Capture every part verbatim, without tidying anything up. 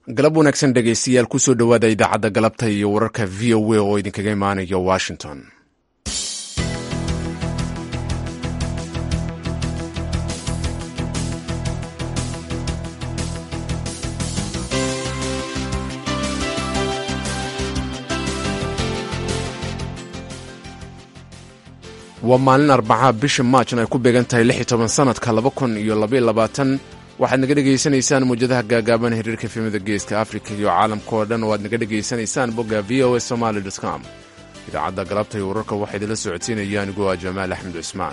galab wanaagsan dhegaystayaal kusoo dhowaada idaacadda galabta iyo wararka v o a oo idinkaga imaanaya washington. waa maalin arbaca bisha maajna ay ku beegan tahay lix iyo toban sanadka laba kun iyo labaiyo labaatan. waxaad naga dhegaysanaysaan muwjadaha gaagaaban xiriirka efemada geeska afrika iyo caalamka oo dhan oo aad naga dhegaysanaysaan bogga v o a somaly com. idaacadda galabta iyo wararka waxaa idinla socodsiinaya anigoo ah jamaal axmed cismaan.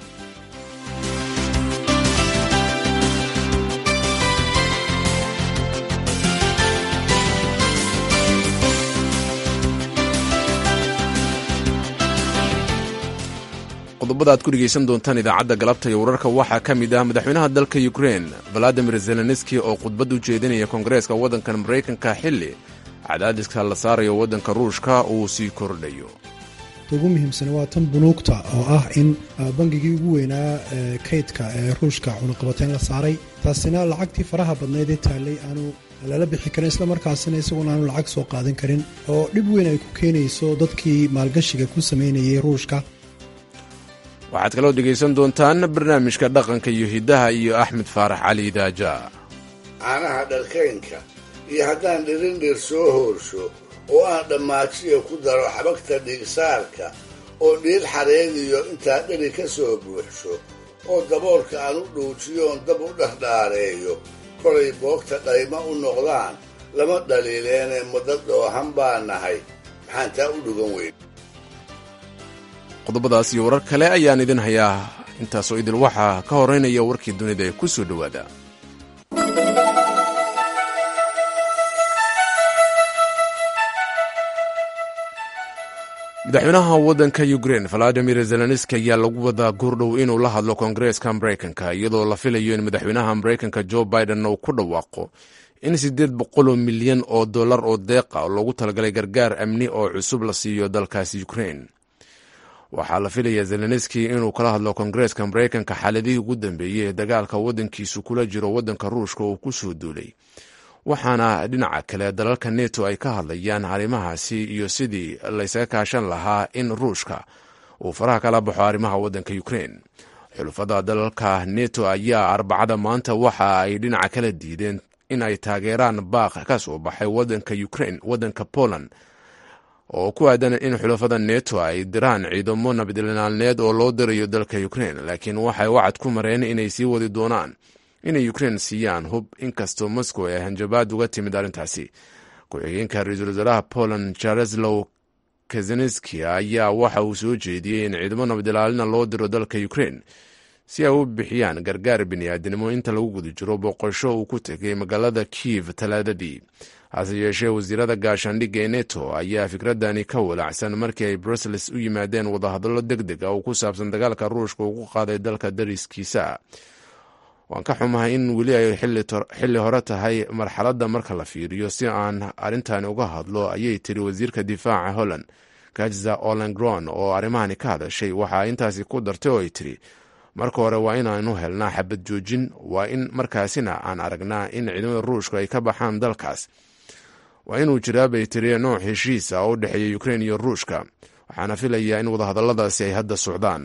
qodobada aad ku dhegaysan doontaan idaacadda galabta iyo wararka waxaa ka mid ah madaxweynaha dalka ukrein valadimir zelenski oo khudbad u jeedinaya koongareeska waddankan maraykanka xilli cadaadiska la saarayo waddanka ruushka uu sii kordhayo. ugu muhiimsan waa tan bunuugta oo ah in bangigii ugu weynaa kaydka ee ruushka cunaqabateyn la saaray, taasina lacagtii faraha badnayd ee taallay aanu lala bixi karin, islamarkaasina isaguna aanu lacag soo qaadan karin oo dhib weyn ay ku keenayso dadkii maalgashiga ku samaynayay ruushka. waxaad kaloo dhegaysan doontaan barnaamijka dhaqanka iyo hiddaha iyo axmed faarax cali daaja. caanaha dharkaynka iyo haddaan dhirindhir soo hoorsho oo aan dhammaajiya ku daro xabagta dhiigsaarka oo dhiil xareediyo intaa dheri ka soo buuxsho oo daboolka aan u dhuujiyoon dab u dhardhaareeyo kolay boogta dhayma u noqdaan lama dhaliileene muddo dhoohan baa nahay maxaan taa u dhugan weyn. qodobadaas iyo warar kale ayaan idin hayaa. intaasoo idil waxaa ka horeynaya warkii dunida ee ku soo dhowaada. madaxweynaha waddanka ukrein valadimir zelenski ayaa lagu wadaa goordhow inuu la hadlo koongareeska maraykanka, iyadoo la filayo in madaxweynaha maraykanka jo biden uu ku dhawaaqo in siddeed boqoloo milyan oo dollar oo deeqa oo loogu talagalay gargaar amni oo cusub la siiyo dalkaasi ukrein. waxaa la filaya zelenski inuu kala hadlo koongareeska maraykanka xaaladihii ugu dambeeyey ee dagaalka waddankiisu kula jiro waddanka ruushka oo ku soo duulay, waxaana dhinaca kale dalalka neto ay ka hadlayaan arrimahaasi iyo sidii laysaga kaashan lahaa in ruushka uu faraha kala baxo arrimaha waddanka ukrein. xulufada dalalka neto ayaa arbacada maanta waxa ay dhinaca kala diideen in ay taageeraan baaq ka soo baxay waddanka ukrein waddanka poland oo ku aadan in xulafada neto ay diraan ciidamo nabadilaalneed oo loo dirayo dalka ukrein, laakiin waxay wacad ku mareen inay sii wadi doonaan inay ukrein siiyaan hub, inkastoo moscow ay hanjabaad uga timid arrintaasi. ku-xigeenka ra-iisul wasaaraha poland jaroslaw kaczynski ayaa waxa uu soo jeediyey in ciidamo nabadilaalina loo diro dalka ukrein si ay u bixiyaan gargaar bini'aadinimo inta lagu guda jiro boqosho uu ku tegay magaalada kiev talaadadii. hase yeeshee wasiirada gaashaandhigga ee neto ayaa fikradani ka walacsan markii ay brussels u yimaadeen wadahadallo deg deg ah oo ku saabsan dagaalka ruushka uu ku qaaday dalka dariskiisa. waan ka xumahay in weli ay xilli hore tahay marxaladda marka la fiiriyo si aan arrintani uga hadlo, ayay tiri wasiirka difaaca holland kajza olengron oo arrimahani ka hadashay. waxaa intaasi ku dartay oo ay tiri marka hore waa inaanu helnaa xabad joojin, waa in markaasina aan aragnaa in ciidamada ruushka ay ka baxaan dalkaas. waa inuu jiraa bay tiri nooc heshiis ah oo u dhexeeya ukrein iyo ruushka, waxaana filayaa in wadahadalladaasi ay hadda socdaan.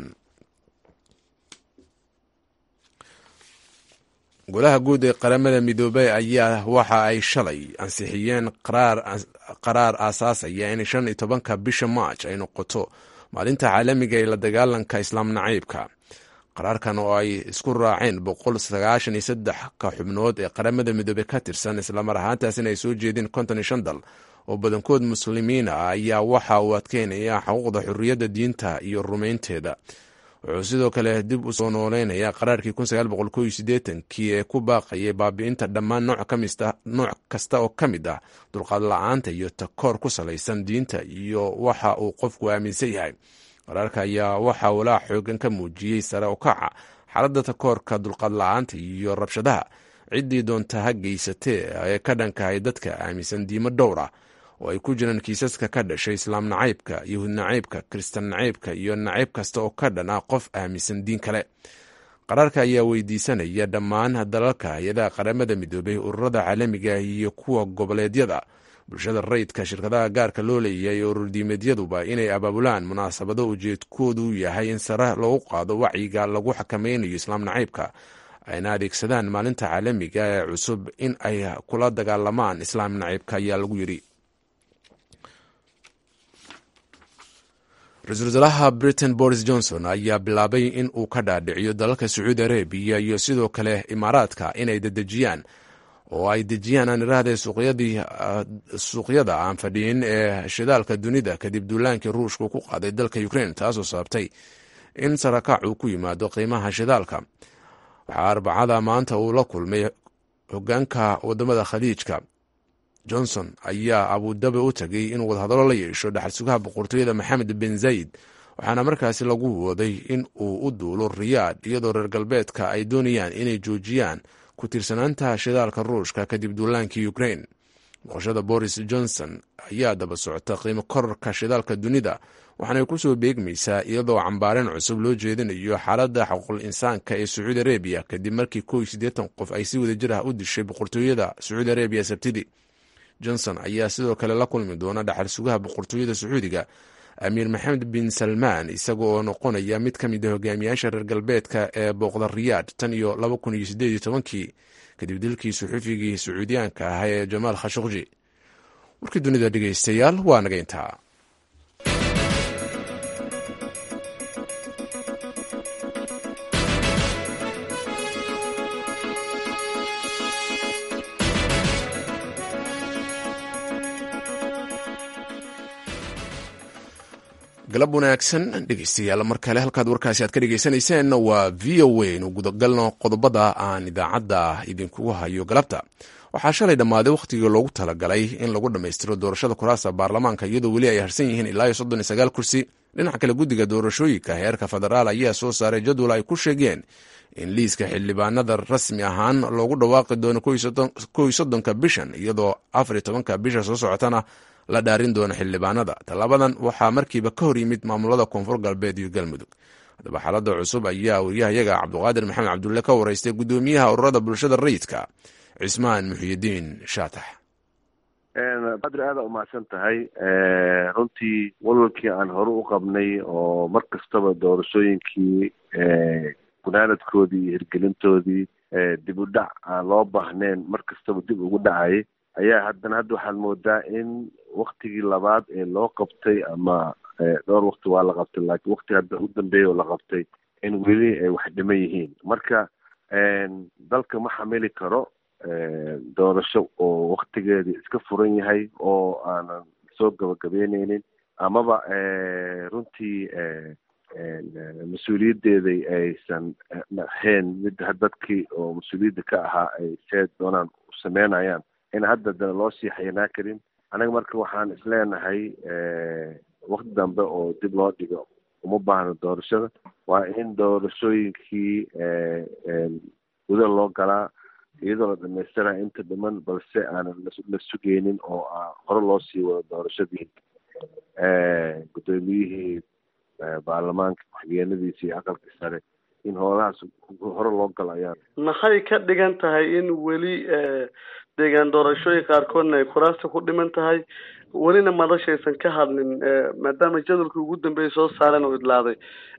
golaha guud ee qaramada midoobay ayaa waxa ay shalay ansixiyeen qaraar aasaasaya in shan iyo tobanka bisha maaj ay noqoto maalinta caalamiga ee la dagaalanka islaam nacaybka. qaraarkan oo ay isku raaceen boqol sagaashan iyo saddex ka xubnood ee qaramada midoobey ka tirsan, islamar ahaantaasina ay soo jeedeen konton iyo shan dal oo badankood muslimiin ah, ayaa waxa uu adkeynaya xuquuqda xurriyadda diinta iyo rumaynteeda. wuxuu sidoo kale dib u soo nooleynaya qaraarkii kun sagaal boqol kow iyo siddeetankii ee ku baaqayay baabi'inta dhammaan nooc kasta oo ka mid ah dulqaad la-aanta iyo takoor ku salaysan diinta iyo waxa uu qofku aaminsan yahay. qaraarka ayaa waxa walaa xoogan ka muujiyey sare u kaca xaaladda takoorka, dulqaad la-aanta iyo rabshadaha ciddii doonta ha geysatee ee ka dhankahay dadka aaminsan diimo dhowr ah, oo ay ku jiraan kiisaska ka dhashay islaam nacaybka, yahuud nacaybka, kristan nacaybka iyo nacayb kasta oo ka dhan ah qof aaminsan diin kale. qaraarka ayaa weydiisanaya dhammaan dalalka hay-adaha qaramada midoobay, ururada caalamiga iyo kuwa goboleedyada, bulshada rayidka, shirkadaha gaarka loo leeyahay iyo ururdiimeedyaduba inay abaabulaan munaasabado ujeedkoodu yahay in sare loogu qaado wacyiga lagu xakameynayo islaam nacaybka, ayna adeegsadaan maalinta caalamiga ee cusub in ay kula dagaalamaan islaam nacaybka ayaa lagu yidhi. ra-iisul wasaaraha Britain Boris Johnson ayaa bilaabay in uu ka dhaadhiciyo dalalka Sacuudi Arabiya iyo sidoo kale Imaaraadka inay dedejiyaan oo ay dejiyaan aan iraahday suuqyada aan fadhiyin ee shidaalka dunida kadib duulaankii ruushku ku qaaday dalka Ukraine, taasoo sababtay in sarakac uu ku yimaado qiimaha shidaalka. waxaa arbacada maanta uu la kulmay hogaanka wadamada khaliijka. Johnson ayaa abudabi u tagay inuu wadahadalo la yeesho dhaxal sugaha boqortooyada Maxamed bin Zayed, waxaana markaasi lagu waday in uu u duulo Riyaad iyadoo reer galbeedka ay doonayaan inay joojiyaan ku tiirsanaanta shidaalka ruushka kadib duulaankii Ukraine. boqoshada Boris Johnson ayaa daba socota qiimo kororka shidaalka dunida, waxaanay ku soo beegmaysaa iyadoo cambaareen cusub loo jeedinayo xaaladda xuquuqul insaanka ee Sacuudi Arabiya kadib markii kow iyo siddeetan qof ay si wada jir ah u dishay boqortooyada Sacuudi Arabiya Sabtidii. Johnson ayaa sidoo kale la kulmi doona dhaxal sugaha boqortooyada Sacuudiga Amiir Maxamed bin Salmaan, isagoo noqonaya mid ka mid ah hogaamiyaasha reer galbeedka ee booqda Riyaad tan iyo laba kun iyo siddeed iyo tobankii kadib dilkii suxufigii Sacuudiyaanka ah ee Jamaal Khashoggi. warkii dunida dhegeystayaal waa naga intaa. galab wanaagsan dhegeystayaal, mar kale halkaad warkaasi aad ka dhegeysanayseen waa v o a. nu gudagalno qodobada aan idaacadda idinkugu hayo galabta. waxaa shalay dhammaaday wakhtigii loogu talagalay in lagu dhammaystiro doorashada kuraasta baarlamaanka, iyadoo weli ay harsan yihiin ilaa iyo soddon iyo sagaal kursi. dhinaca kale, guddiga doorashooyinka heerka federaal ayaa soo saaray jadwal ay ku sheegeen in liiska xildhibaanada rasmi ahaan loogu dhawaaqi doono kow iyo soddonka bishan, iyadoo afar iyo tobanka bisha soo socotana la dhaarin doono xildhibaanada. tallaabadan waxaa markiiba ka hor yimid maamulada koonfur galbeed iyo galmudug. haddaba xaalada cusub ayaa wariyahayaga cabdiqaadir maxamed cabdulle ka waraystay guddoomiyaha ururada bulshada rayidka cismaan muxyidiin shaatax. qadri aada umahadsan tahay. runtii walwalkii aan hore u qabnay oo mar kastaba doorashooyinkii gunaanadkoodii iyo hirgelintoodii dib u dhac aan loo baahneen mar kastaba dib ugu dhacayay ayaa haddana hadda waxaad moodaa in waktigii labaad ee loo qabtay ama dhowr wakti waa la qabtay, laakiin wakti hadda u dambeeya oo la qabtay in weli ay wax dhiman yihiin. marka dalka ma xamili karo doorasho oo waktigeedii iska furan yahay oo aanan soo gabagabeyneynin amaba runtii mas-uuliyaddeeday aysan ahayn mid dadkii oo mas-uuliyadda ka ahaa ay see doonaan u sameynayaan in hadda dana loo sii xayanaa karin. anaga marka waxaan isleenahay wakti dambe oo dib loo dhigo uma baahno doorashada, waa in doorashooyinkii guda loo galaa iyadoo la dhamaystira inta dhiman, balse aanan la sugeynin oo hore loo sii wado doorashadii guddoomiyihii baarlamaanka ku-xigeenadiisa iyo aqalka sare in howlahaas hore loo galo. ayaa maxay ka dhigan tahay in weli deegaan doorashooyin qaarkoodna ay kuraasta ku dhiman tahay, welina madashaysan ka hadlin maadaama jadwalkii ugu dambeeyay soo saareen oo idlaaday?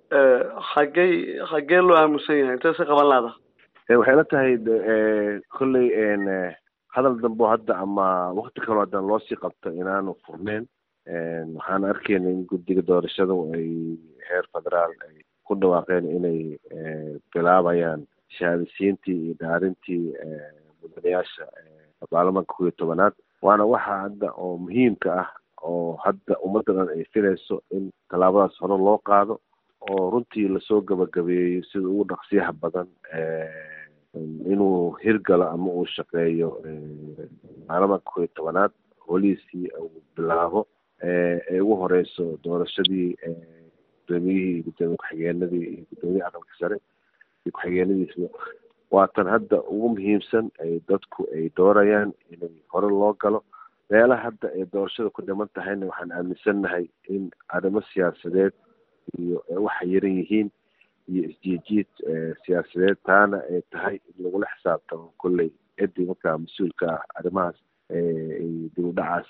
xagey xagee loo aamusan yahay intee se qaban laada? waxay la tahay kolley hadal dambo hadda ama wakti kaloo haddana loosii qabto inaanu furneyn. waxaan arkeyna in guddiga doorashada ay heer federaal ay ku dhawaaqeen inay bilaabayaan shahaadasiintii iyo dhaarintii mudanayaasha baarlamaanka kow iyo tobanaad. waana waxa hadda oo muhiimka ah oo hadda ummadda dhan ay filayso in tallaabadaas hore loo qaado oo runtii lasoo gabagabeeyo sida ugu dhaqsiyaha badan inuu hirgalo ama uu shaqeeyo baarlamaanka kow iyo tobanaad holiisii uu bilaabo ee ugu horeyso doorashadii gudoomiyihii gudoomiye ku-xigeenadii iyo guddoomiyaha aqalka sare iyo ku-xigeenadiisba. waa tan hadda ugu muhiimsan ay dadku ay doorayaan inay hore loo galo. meelaha hadda ay doorashada ku dhiman tahayna waxaan aaminsannahay in arrimo siyaasadeed iyo waxa yaran yihiin iyo isjiijiid siyaasadeed taana ay tahay in lagula xisaabtamo kolley ciddii markaa mas-uulka ah arrimahaas dib u dhacaas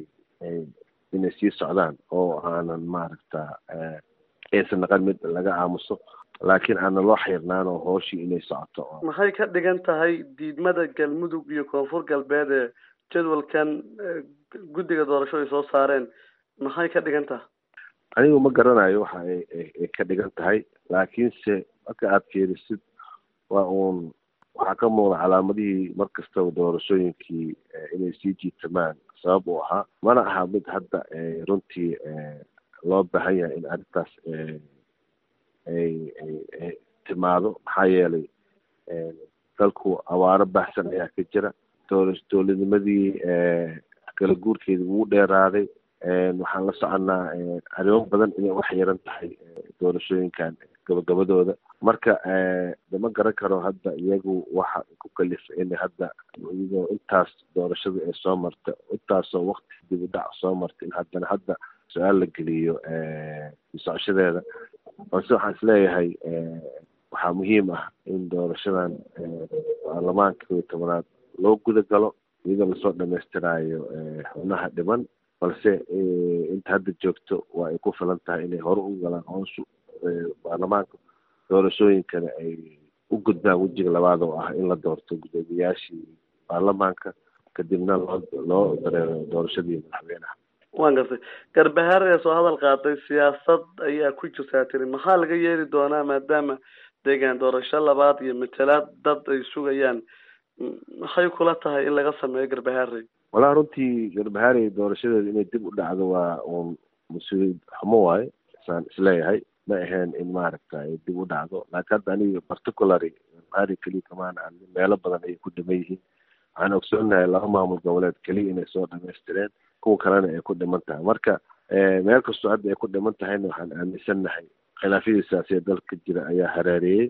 inay sii socdaan oo aanan maaragta aysan naqan mid laga aamuso laakiin aanan loo xirnaan oo hooshii inay socoto. maxay ka dhigan tahay diidmada galmudug iyo koonfur galbeed ee jadwalkan guddiga doorasho ay soo saareen maxay ka dhigan tahay? anigu ma garanayo waxa ay ka dhigan tahay laakiinse marka aad fiirisid waa uun waxaa ka muuqda calaamadihii mar kastaba doorashooyinkii inay sii jiitamaan sabab uu ahaa mana aha mid hadda runtii loo baahan yahay in arrintaas ay ay timaado maxaa yeelay dalku awaaro baxsan ayaa ka jira dowladnimadii kala guurkeedii wuu dheeraaday waxaan la soconaa arrimo badan inay wax yaran tahay doorashooyinkan gabagabadooda marka dama garan karo hadda iyagu waxa ku kalifa in hadda iyagoo intaas doorashada ay soo marta intaasoo waqti dib u dhac soo marta in haddana hadda su-aal la geliyo socoshadeeda balse waxaan isleeyahay waxaa muhiim ah in doorashadan baarlamaanka kow iyo tobanaad loo guda galo iyadoo lasoo dhamaystiraayo xubnaha dhiman balse inta hadda joogto waa ay ku filan tahay inay hore u galaan hooshu baarlamaanka doorashooyinkana ay u gudbaan wejiga labaad oo ah in la doorto gudoomiyaashii baarlamaanka kadibna loo loo dareero doorashadii madaxweynaha. waan gartay garbahaar ee soo hadal qaaday siyaasad ayaa ku jirtaa tiri maxaa laga yeeli doonaa maadaama deegaan doorasho labaad iyo matalaad dad ay sugayaan maxay kula tahay in laga sameeyo garbahaarey? walaa runtii garbahaarey doorashadeeda inay dib u dhacdo waa uun mas-uuliyad xumo waaye saan isleeyahay ma ahayn in maaragta ay dib u dhacdo laakiin hadda aniga particulary garbahaarey keliya kamaan aan meelo badan ayay ku dhiman yihiin waxaan ogsoonahay laba maamul goboleed keliya inay soo dhamaystireen kuwa kalena ay ku dhiman tahay marka meel kastoo hadda ay ku dhiman tahayna waxaan aaminsannahay khilaafyadii siyaasiya dalka jira ayaa hareereeyey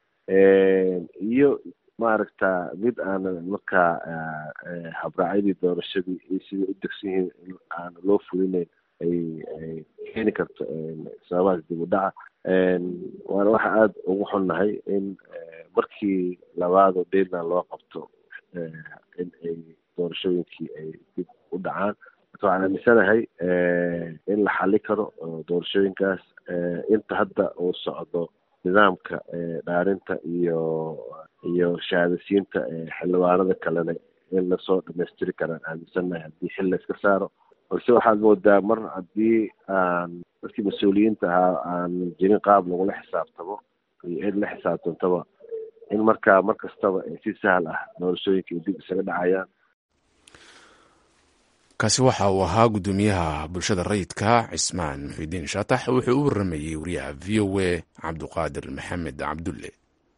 iyo maaragta mid aanan markaa habraacyadii doorashadii iyo sidai u degsan yihiin in aan loo fulinayn ay ay keeni karto sababahaas dib u dhaca waana waxa aada ugu xunnahay in markii labaadoo deadline loo qabto in ay doorashooyinkii ay dib u dhacaan marka waxaan aaminsanahay in la xali karo doorashooyinkaas inta hadda uu socdo nidaamka dhaarinta iyo iyo shahaadasiinta xildhibaanada kalena in lasoo dhamaystiri karaan aaminsannahay haddii xil la iska saaro balse waxaad moodaa mar haddii aan dadkii mas-uuliyiinta ahaa aan jirin qaab lagula xisaabtamo iyo cid la xisaabtantaba in markaa mar kastaba si sahal ah doorashooyinka ay dib isaga dhacayaan. kaasi waxa uu ahaa guddoomiyaha bulshada rayidka cismaan muxidiin shaatax wuxuu u waramayey wariyaha v o a cabduqaadir maxamed cabdulle.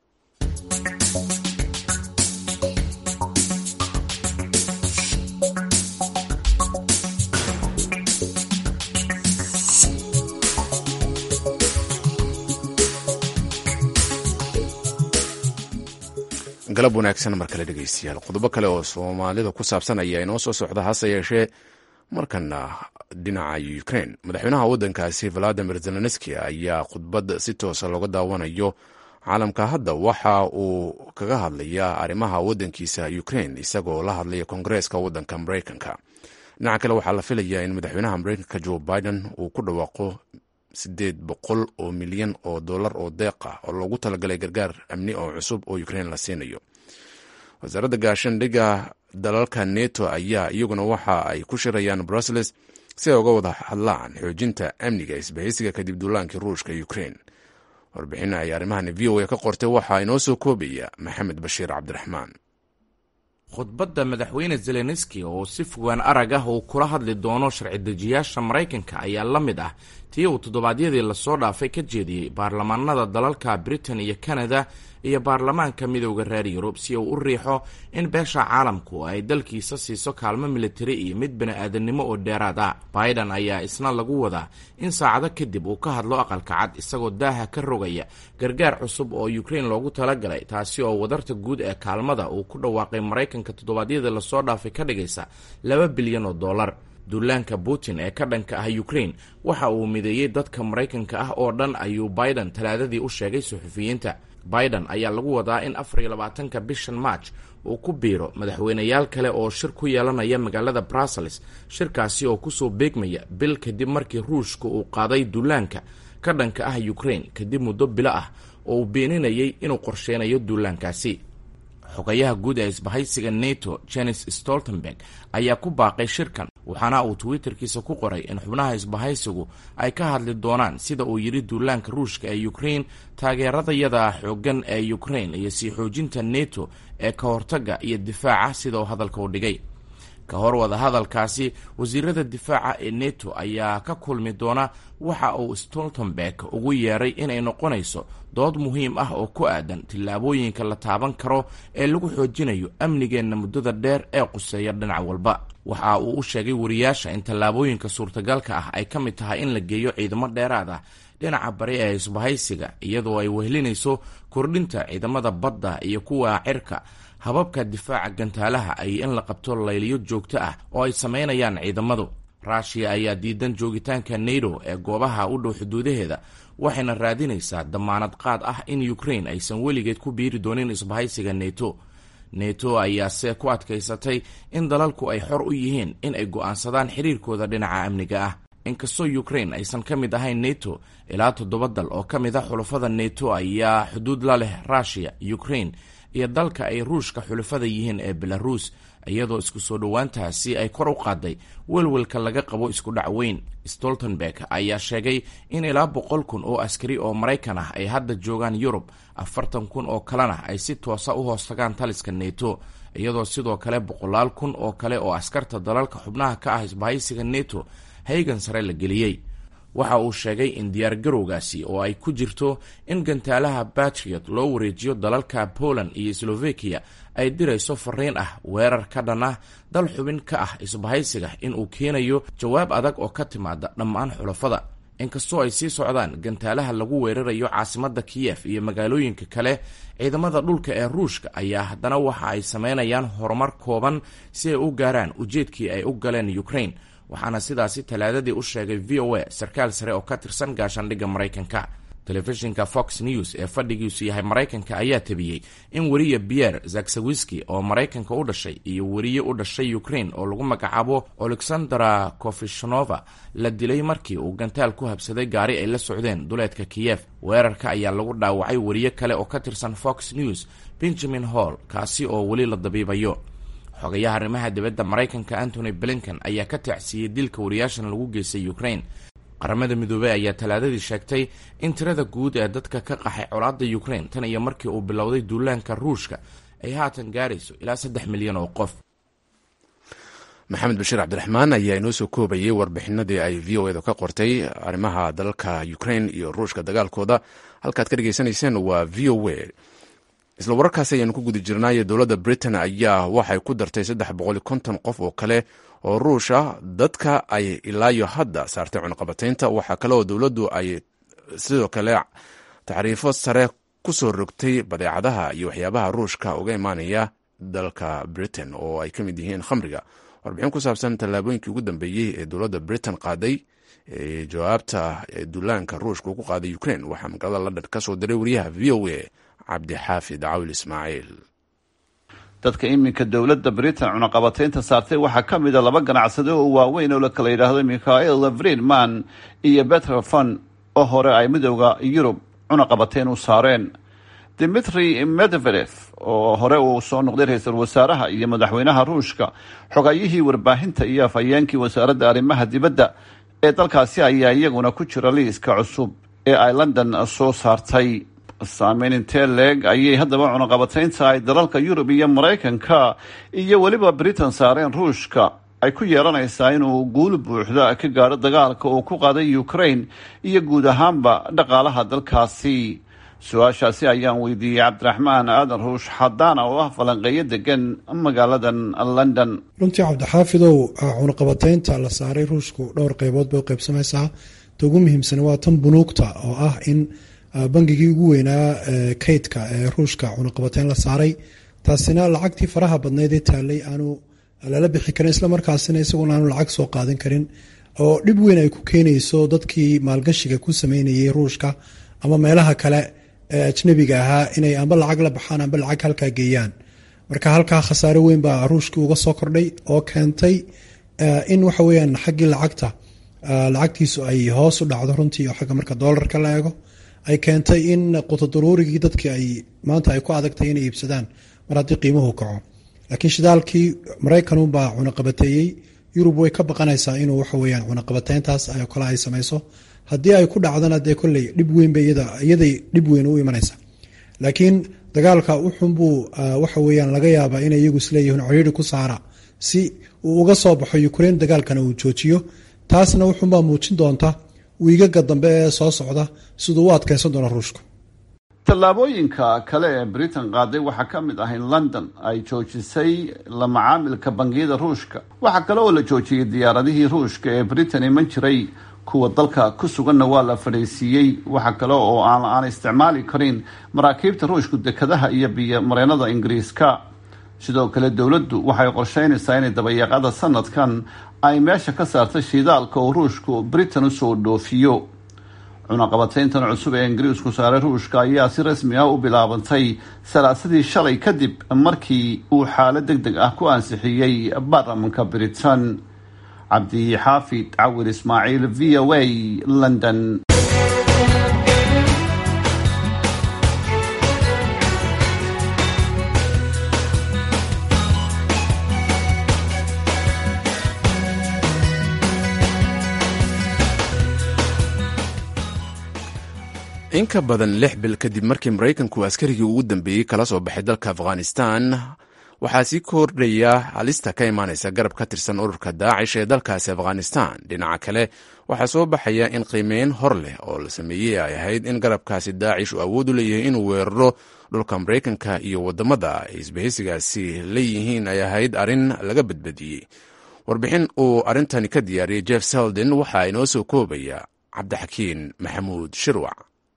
galab wanaagsan mar kale dhegeystayaal qodobo kale oo soomaalida ku saabsan ayaa inoo soo socda hase yeeshee markana dhinaca ukraine madaxweynaha waddankaasi valadimir zelenski ayaa khudbad si toosa looga daawanayo caalamka hadda waxa uu kaga hadlayaa arrimaha waddankiisa ukraine isagoo la hadlaya koongareeska waddanka maraykanka. dhinaca kale waxaa la filayaa in madaxweynaha maraykanka joe biden uu ku dhawaaqo sideed boqol oo milyan oo dollar oo deeq ah oo loogu talagalay gargaar amni oo cusub oo ukraine la siinayo. wasaaradda gaashaandhigga dalalka neto ayaa iyaguna waxa ay ku shirayaan brussels si ay uga wada hadlaan xoojinta amniga isbahaysiga kadib duulaankii ruushka ukraine. warbixin ay arrimahan v o a ka qortay waxaa inoo soo koobaya maxamed bashiir cabdiraxmaan. khudbadda madaxweyne zelenski oo si fogaan arag ah uu kula hadli doono sharci dejiyaasha maraykanka ayaa la mid ah tii uu toddobaadyadii lasoo dhaafay ka jeediyey baarlamaanada dalalka britain iyo canada iyo baarlamaanka midowda reer yurub si uu u riixo in beesha caalamku ay dalkiisa siiso kaalmo militari iyo mid bani-aadamnimo oo dheeraad ah. biden ayaa isna lagu wadaa in saacado kadib uu ka hadlo aqalka cad isagoo daaha ka rogaya gargaar cusub oo ukraine loogu talagalay taasi oo wadarta guud ee kaalmada uu ku dhawaaqay maraykanka toddobaadyadii lasoo dhaafay ka dhigaysa laba bilyan oo dollar. duulaanka putin ee ka dhanka ah ukraine waxa uu mideeyey dadka maraykanka ah oo dhan ayuu biden talaadadii u sheegay suxufiyiinta. biden ayaa lagu wadaa in afar iyo labaatanka bishan march uu ku biiro madaxweyneyaal kale oo shir ku yeelanaya magaalada brussels, shirkaasi oo kusoo beegmaya bil kadib markii ruushka uu qaaday duulaanka ka dhanka ah ukraine kadib muddo bilo ah oo uu beeninayay inuu qorsheynayo duulaankaasi. xogayaha guud ee isbahaysiga nato Jens Stoltenberg ayaa ku baaqay shirkan, waxaana uu twitterkiisa ku qoray in xubnaha isbahaysigu ay ka hadli doonaan sida uu yidhi duulaanka ruushka ee ukraine, taageeradayada xooggan ee ukraine iyo sii xoojinta nato ee ka hortagga iyo difaaca sida uu hadalka u dhigay. ka hor wada hadalkaasi wasiirada difaaca ee nato ayaa ka kulmi doona waxa uu Stoltenberg ugu yeeray inay noqonayso dood muhiim ah oo ku aadan tillaabooyinka la taaban karo ee lagu xoojinayo amnigeenna muddada dheer ee quseeya dhinac walba. waxa uu u sheegay wariyaasha in tallaabooyinka suurtagalka ah ay ka mid tahay in la geeyo ciidamo dheeraad ah dhinaca bari ee isbahaysiga, iyadoo ay wehelinayso kordhinta ciidamada badda iyo kuwa cirka, hababka difaaca gantaalaha ay in la qabto layliyo joogto ah oo ay samaynayaan ciidamadu. ruushiya ayaa diidan joogitaanka nato ee goobaha u dhow xuduudaheeda, waxayna raadinaysaa damaanad qaad ah in ukraine aysan weligeed ku biiri doonin isbahaysiga nato. nato ayaase ku adkaysatay in dalalku ay xor u yihiin in ay go'aansadaan xiriirkooda dhinaca amniga ah. inkastoo ukraine aysan ka mid ahayn nato, ilaa toddoba dal oo ka mid ah xulafada nato ayaa xuduud la leh ruushiya, ukraine iyo dalka ay ruushka xulafada yihiin ee belarus, iyadoo isku soo dhowaantaasi ay kor u qaaday welwelka laga qabo isku dhac weyn. Stoltenberg ayaa sheegay in ilaa boqol kun oo askari oo maraykan ah ay hadda joogaan yurub, afartan kun oo kalena ay si toosa u hoostagaan taliska nato, iyadoo sidoo kale boqolaal kun oo kale oo askarta dalalka xubnaha ka ah isbahaysiga nato haygan sare la geliyey. waxa uu sheegay in diyaargarowgaasi oo ay ku jirto in gantaalaha Patriot loo wareejiyo dalalka Poland iyo Slovakia ay dirayso fariin ah weerar ka dhan ah dal xubin ka ah isbahaysiga in uu keenayo jawaab adag oo ka timaada dhammaan xulafada. inkastoo ay sii socdaan gantaalaha lagu weerarayo caasimadda Kiev iyo magaalooyinka kale, ciidamada dhulka ee ruushka ayaa haddana waxa ay sameynayaan horumar kooban si ay u gaaraan ujeedkii ay u galeen Ukraine, waxaana sidaasi talaadadii u sheegay v o a sarkaal sare oo ka tirsan gaashaandhigga Maraykanka. telefishinka Fox News ee fadhigiisu yahay Maraykanka ayaa tabiyey in wariye Pierre Zaksawiski oo Maraykanka u dhashay iyo wariye u dhashay Ukraine oo lagu magacaabo Oleksandra Kofishnova la dilay markii uu gantaal ku habsaday gaari ay la socdeen duleedka Kiev. weerarka ayaa lagu dhaawacay wariye kale oo ka tirsan Fox News, Benjamin Hall, kaasi oo weli la dabiibayo. xogayaha arrimaha dibadda Maraykanka Antony Blinken ayaa ka tacsiyey dilka wariyaashan lagu geystay Ukraine. qaramada midoobay ayaa talaadadii sheegtay in tirada guud ee dadka ka qaxay colaadda Ukraine tan iyo markii uu bilowday duulaanka ruushka ay haatan gaarayso ilaa saddex milyan oo qof. maxamed bashiir cabdiraxmaan ayaa inoo soo koobayay warbixinadii ay v o eda ka qortay arrimaha dalalka Ukraine iyo ruushka dagaalkooda. halkaad ka dhegaysanayseen waa v o a. isla wararkaasi ayaanu ku guda jirnaaye dowladda Britain ayaa waxay ku dartay saddex boqol iyo konton qof oo kale oo ruush ah dadka ay ilaayo hadda saartay cunaqabataynta. waxaa kale oo dowladdu ay sidoo kale tacriifo sare ku soo rogtay badeecadaha iyo waxyaabaha ruushka uga imaanaya dalka Britain oo ay ka mid yihiin khamriga. warbixin ku saabsan tallaabooyinkii ugu dambeeyey ee dowladda Britain qaaday ee jawaabta duulaanka ruushka uu ku qaaday Ukraine waxaa magaalada London ka soo diray wariyaha v o a cabdixaafid cawil ismaaciil. dadka iminka dowladda Britain cunaqabataynta saartay waxaa ka mid a laba ganacsado oo waaweyn oo la kala yidhaahdo Mikhail Friedman iyo Peter Van oo hore ay midowda Yurub cunaqabatayn u saareen. Dmitry Medvedev oo hore uu soo noqday ra'iisul wasaaraha iyo madaxweynaha ruushka, xogayihii warbaahinta iyo afhayeenkii wasaaradda arrimaha dibadda ee dalkaasi ayaa iyaguna ku jira liiska cusub ee ay London soo saartay. saameyn intee leeg ayay haddaba cunaqabataynta ay dalalka Yurub iyo Maraykanka iyo weliba Britain saareen ruushka ay ku yeelanaysaa inuu guul buuxda ka gaadho dagaalka uu ku qaaday Ukraine iyo guud ahaanba dhaqaalaha dalkaasi. su-aashaasi ayaan weydiiyey cabdiraxmaan aadan ruush xadaana oo ah falanqeeyo degan magaaladan London. runtii cabdixaafidow cunaqabataynta la saaray ruushku dhowr qaybood bay u qaybsamaysaa. ta ugu muhiimsan waa tan bunuugta oo ah in bangigii ugu weynaa kaydka ee ruushka cunaqabatayn la saaray, taasina lacagtii faraha badnayd ee taalay aanu lala bixi karin isla markaasina isaguna aanu lacag soo qaadan karin oo dhib weyn ay ku keenayso dadkii maalgashiga ku sameynayay ruushka ama meelaha kale ee ajnabiga ahaa inay amba lacag la baxaan amba lacag halkaa geeyaan. marka halkaa khasaare weyn baa ruushkii uga soo kordhay oo keentay in waxa weyaan xaggii lacagta lacagtiisu ay hoos u dhacdo runtii oo xagga marka doolarka la eego ay keentay in qutodaruurigii dadkii ay maanta ay ku adagtay inay iibsadaan mar haddii qiimuhu kaco. laakiin shidaalkii maraykanunbaa cunaqabateeyey, yurub way ka baqanaysaa inuu waxa weyaan cunaqabateyntaas kale ay samayso. haddii ay ku dhacdana dee kolley dhib weynba iyaday dhib weyn u imanaysa. laakiin dagaalka uxunbuu waxa weyaan laga yaabaa inay iyagu isleeyihiin ciriiri ku saara si uu uga soo baxo Ukraine dagaalkana uu joojiyo. taasna wuxuunbaa muujin doonta wiigaga dambe ee soo socda siduu u adkaysan doono ruushka. tallaabooyinka kale ee Britain qaaday waxaa ka mid ah in London ay joojisay la macaamilka bangiyada ruushka. waxaa kale oo la joojiyey diyaaradihii ruushka ee Britain iman jiray, kuwa dalka ku suganna waa la fadhiisiiyey. waxaa kale oo aan aan isticmaali karin maraakiibta ruushku dekadaha iyo biyo mareenada Ingiriiska. sidoo kale dowladdu waxay qorsheynaysaa inay dabayaaqada sanadkan ay meesha ka saartay shidaalka oo ruushku Britain usoo dhoofiyo. cunaqabateyntan cusub ee Ingiriisku saaray ruushka ayaa si rasmi ah u bilaabantay salaasadii shalay kadib markii uu xaalad degdeg ah ku ansixiyey baarlamaanka Britain. cabdi xaafid cawir ismaaciil, v O A, London. in ka badan lix bil kadib markii maraykanku askarigii ugu dambeeyey kala soo baxay dalka afghanistan, waxaa sii kordhaya halista ka imaanaysa garab ka tirsan ururka daacish ee dalkaasi afghanistan. dhinaca kale waxaa soo baxaya in qiimeyn hor leh oo la sameeyey ay ahayd in garabkaasi daacish uu awood u leeyahay inuu weeraro dhulka maraykanka iyo wadamada ay isbahaysigaasi leeyihiin ay ahayd arrin laga badbadiyey. warbixin uu arrintani ka diyaariyey jeff selden waxaa inoo soo koobaya cabdixakiin maxamuud shirwac.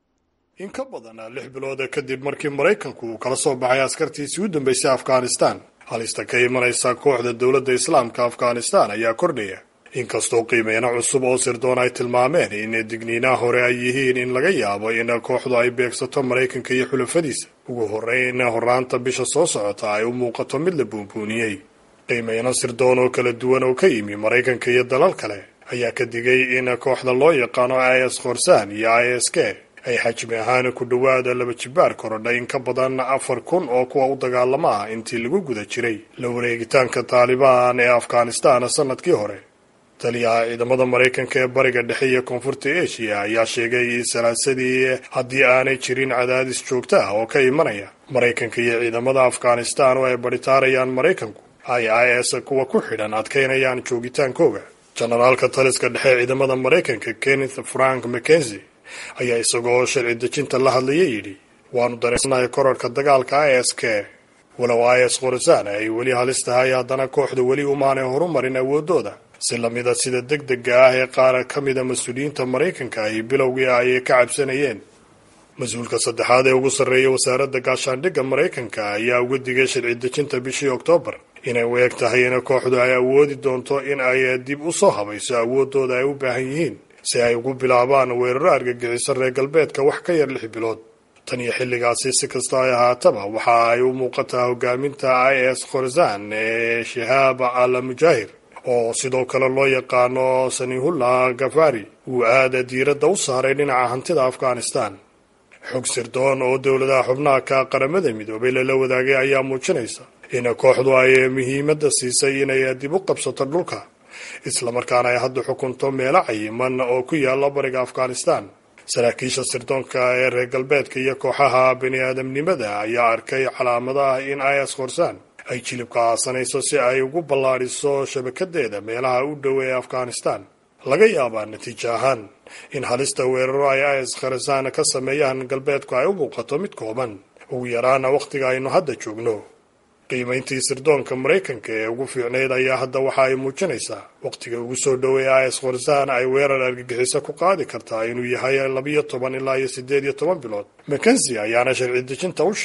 in ka badan lix bilood kadib markii maraykanku uu kala soo baxay askartiisii u dambeysay afghanistan, halista ka imanaysa kooxda dowladda islaamka afghanistan ayaa kordhaya. inkastoo qiimeyno cusub oo sirdoon ay tilmaameen in digniinaha hore ay yihiin in laga yaabo in kooxdu ay beegsato maraykanka iyo xulafadiisa, ugu horreyn horraanta bisha soo socota ay u muuqato mid la buunbuuniyey. qiimeyno sirdoon oo kala duwan oo ka yimi maraykanka iyo dalal kale ayaa ka digay in kooxda loo yaqaano I S Khorasan iyo I S K ay xajmi ahaan ku dhawaada laba jibaar korodhay in ka badan afar kun oo kuwa u dagaalama ah intii lagu guda jiray la wareegitaanka taalibaan ee afghanistan sanadkii hore. taliyaha ciidamada maraykanka ee bariga dhexe iyo koonfurta asia ayaa sheegay salaasadii haddii aanay jirin cadaadis joogto ah oo ka imanaya maraykanka iyo ciidamada afghanistan oo ay baritaarayaan maraykanku ay I S kuwa ku xidhan adkaynayaan joogitaankooga. generaalka taliska dhexe ciidamada maraykanka Kenneth Frank McKenzie ayaa isagoo sharci dejinta la hadlayay yidhi, waanu dareensanahay korarka dagaalka I S K. walow I S Khorasan ay weli halis tahay, haddana kooxda weli umaanay horumarin awoodooda si lamida sida degdega ah ee qaar ka mida mas-uuliyiinta maraykanka ay bilowgii ay ka cabsanayeen. mas-uulka saddexaad ee ugu sarreeya wasaaradda gaashaandhigga maraykanka ayaa uga digay sharci dejinta bishii oktoobar inay u eg tahay in kooxdu ay awoodi doonto in ay dib u soo habayso awoodooda ay u baahan yihiin si ay ugu bilaabaan weeraro argagixiso reer galbeedka wax ka yar lix bilood. tan iyo xilligaasi si kasta ay ahaataba waxa ay u muuqataa hogaaminta I S Khorasan ee Shihaab al-Mujahir oo sidoo kale loo yaqaano Sanihullah Ghaffari uu aada diiradda u saaray dhinaca hantida afghanistan. xog sirdoon oo dowladaha xubnaha ka qaramada midoobay lala wadaagay ayaa muujinaysa in kooxdu ay muhiimadda siisay inay dib u qabsato dhulka, islamarkaana ay hadda xukunto meelo cayiman oo ku yaala bariga afghanistan. saraakiisha sirdoonka ee reer galbeedka iyo kooxaha bani aadamnimada ayaa arkay calaamadaha in I S Khorasan ay jilibka aasanayso si ay ugu ballaadhiso shabakadeeda meelaha u dhow ee afghanistan. laga yaabaa natiijo ahaan in halista weeraro ay I S Khorasan ka sameeyaan galbeedku ay u muuqato mid kooban, ugu yaraana wakhtiga aynu hadda joogno. qiimayntii sirdoonka maraykanka ee ugu fiicneyd ayaa hadda waxa ay muujinaysaa wakhtiga ugu soo dhoweey I S Khorasan ay weerar argagixiso ku qaadi kartaa inuu yahay labiyo toban ilaa iyo siddeed iyo toban bilood. McKenzie ayaana sharci dejinta u sheegay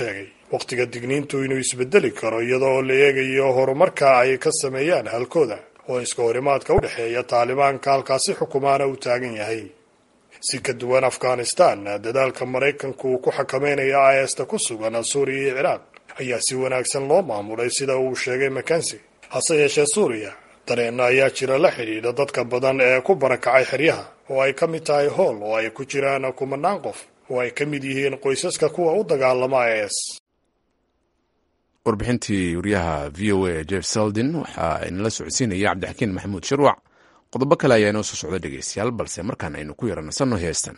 wakhtiga digniintu inuu isbedeli karo iyadoo la eegayo horumarka ay ka sameeyaan halkooda oo iska horimaadka u dhexeeya taalibaanka halkaasi xukumaana uu taagan yahay. si ka duwan afghanistan, dadaalka maraykanku uu ku xakameynaya is-ta ku sugan suuriya iyo ciraaq ayaa si wanaagsan loo maamulay sida uu sheegay Mackenzie. hase yeeshee suuriya dareenna ayaa jira la xidhiidha dadka badan ee ku barakacay xeryaha oo ay ka mid tahay hool oo ay ku jiraan kumanaan qof oo ay ka mid yihiin qoysaska kuwa u dagaalama is. warbixintii wariyaha v o a Jeff Seldin waxaa inala socodsiinaya cabdixakiin maxamuud shirwac. qodobo kale ayaa inoo soo socda dhegeystayaal, balse markaan aynu ku yaranasanno heestan.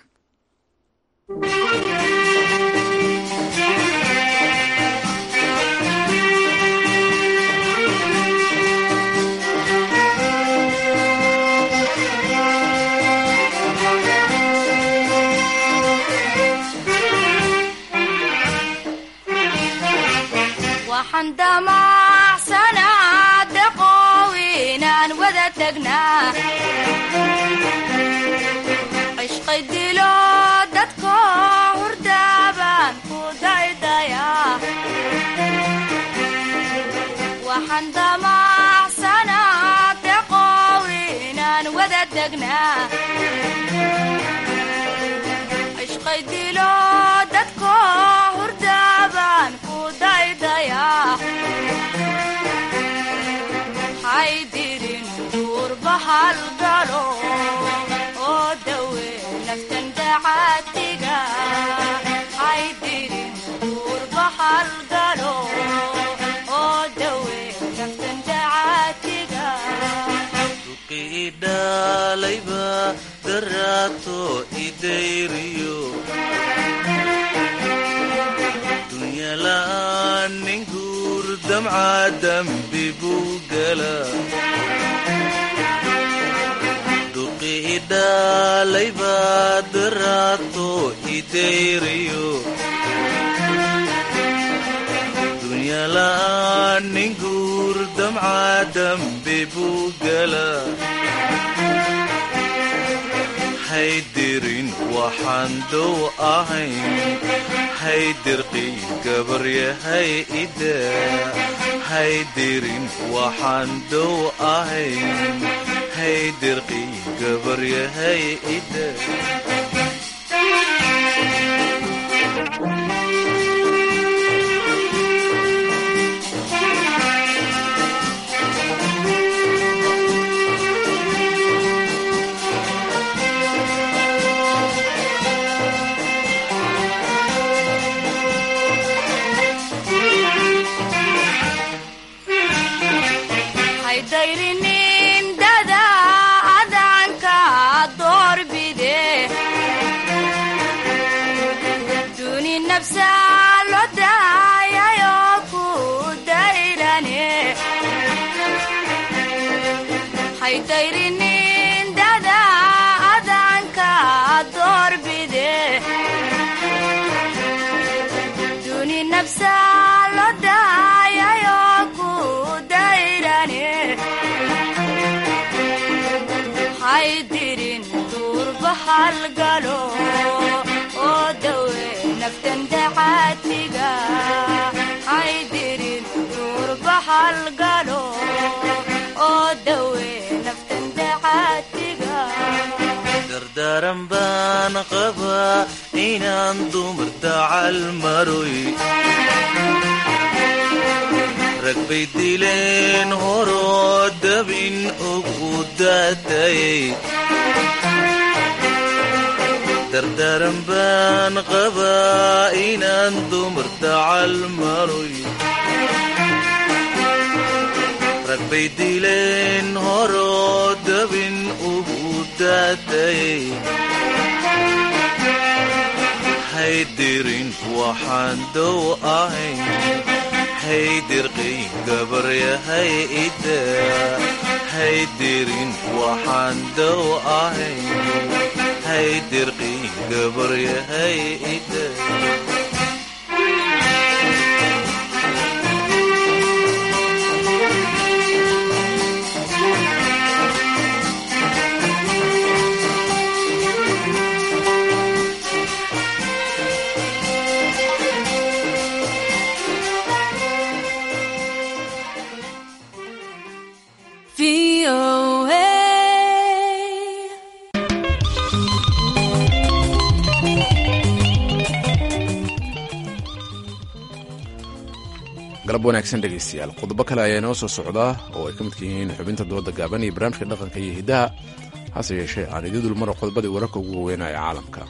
cishqay dilo dadko hurdaaban ku daydaya waxaan damacsanaa deqow inaan wada degnaa cishqay dilo dadko hurdaaban ku daydaya haydirin duurbahal galo oo dawe naftan dacaatiga haydirin duurbahal galo oo dawe naftan dacaatiga duqidhalayba daraato idayriyo dunyala'aan nin guur damca dambi buu gala duqidhalayba daraato idayriyo dunyala'aan nin guur damca dambi buu gala haydirin waxaan dow ahayn haydirqii gabaryahay ida haydirin waxaan dow ahayn haydirqii gabaryahay ida haydayrin dada adanka doorbide duni nafsa lo daayayo ku dayrane haydayrin dada adanka doorbide duni nafsa lo daayayo ku dayrane haydirin duurbahal galo oo dawe naftan dacaatiga haydirin duurbahal galo oo dawe naftan dacaatiga dardaaran baan qabaa inaan dumar dacal maroy rag bay dileen horoo dabin ugu daatayay dardaaran baan qabaa inaan dumar dacal maroy rag bay dileen horoo dabin ugu daatayay haydirin waxaan dow ahayn haydirqii gabaryahay ida haydirin waxaan dow ahayn haydirqii gabaryahay ida galab wanaagsan dhegaystayaal qodobo kale ayaa inoo soo socdaa oo ay ka midka yihiin xubinta dooda gaaban iyo barnaamijka dhaqanka iyo hiddaha hase yeeshee aan idin dulmaro qodobadii wararka ugu waaweynaa ee caalamka.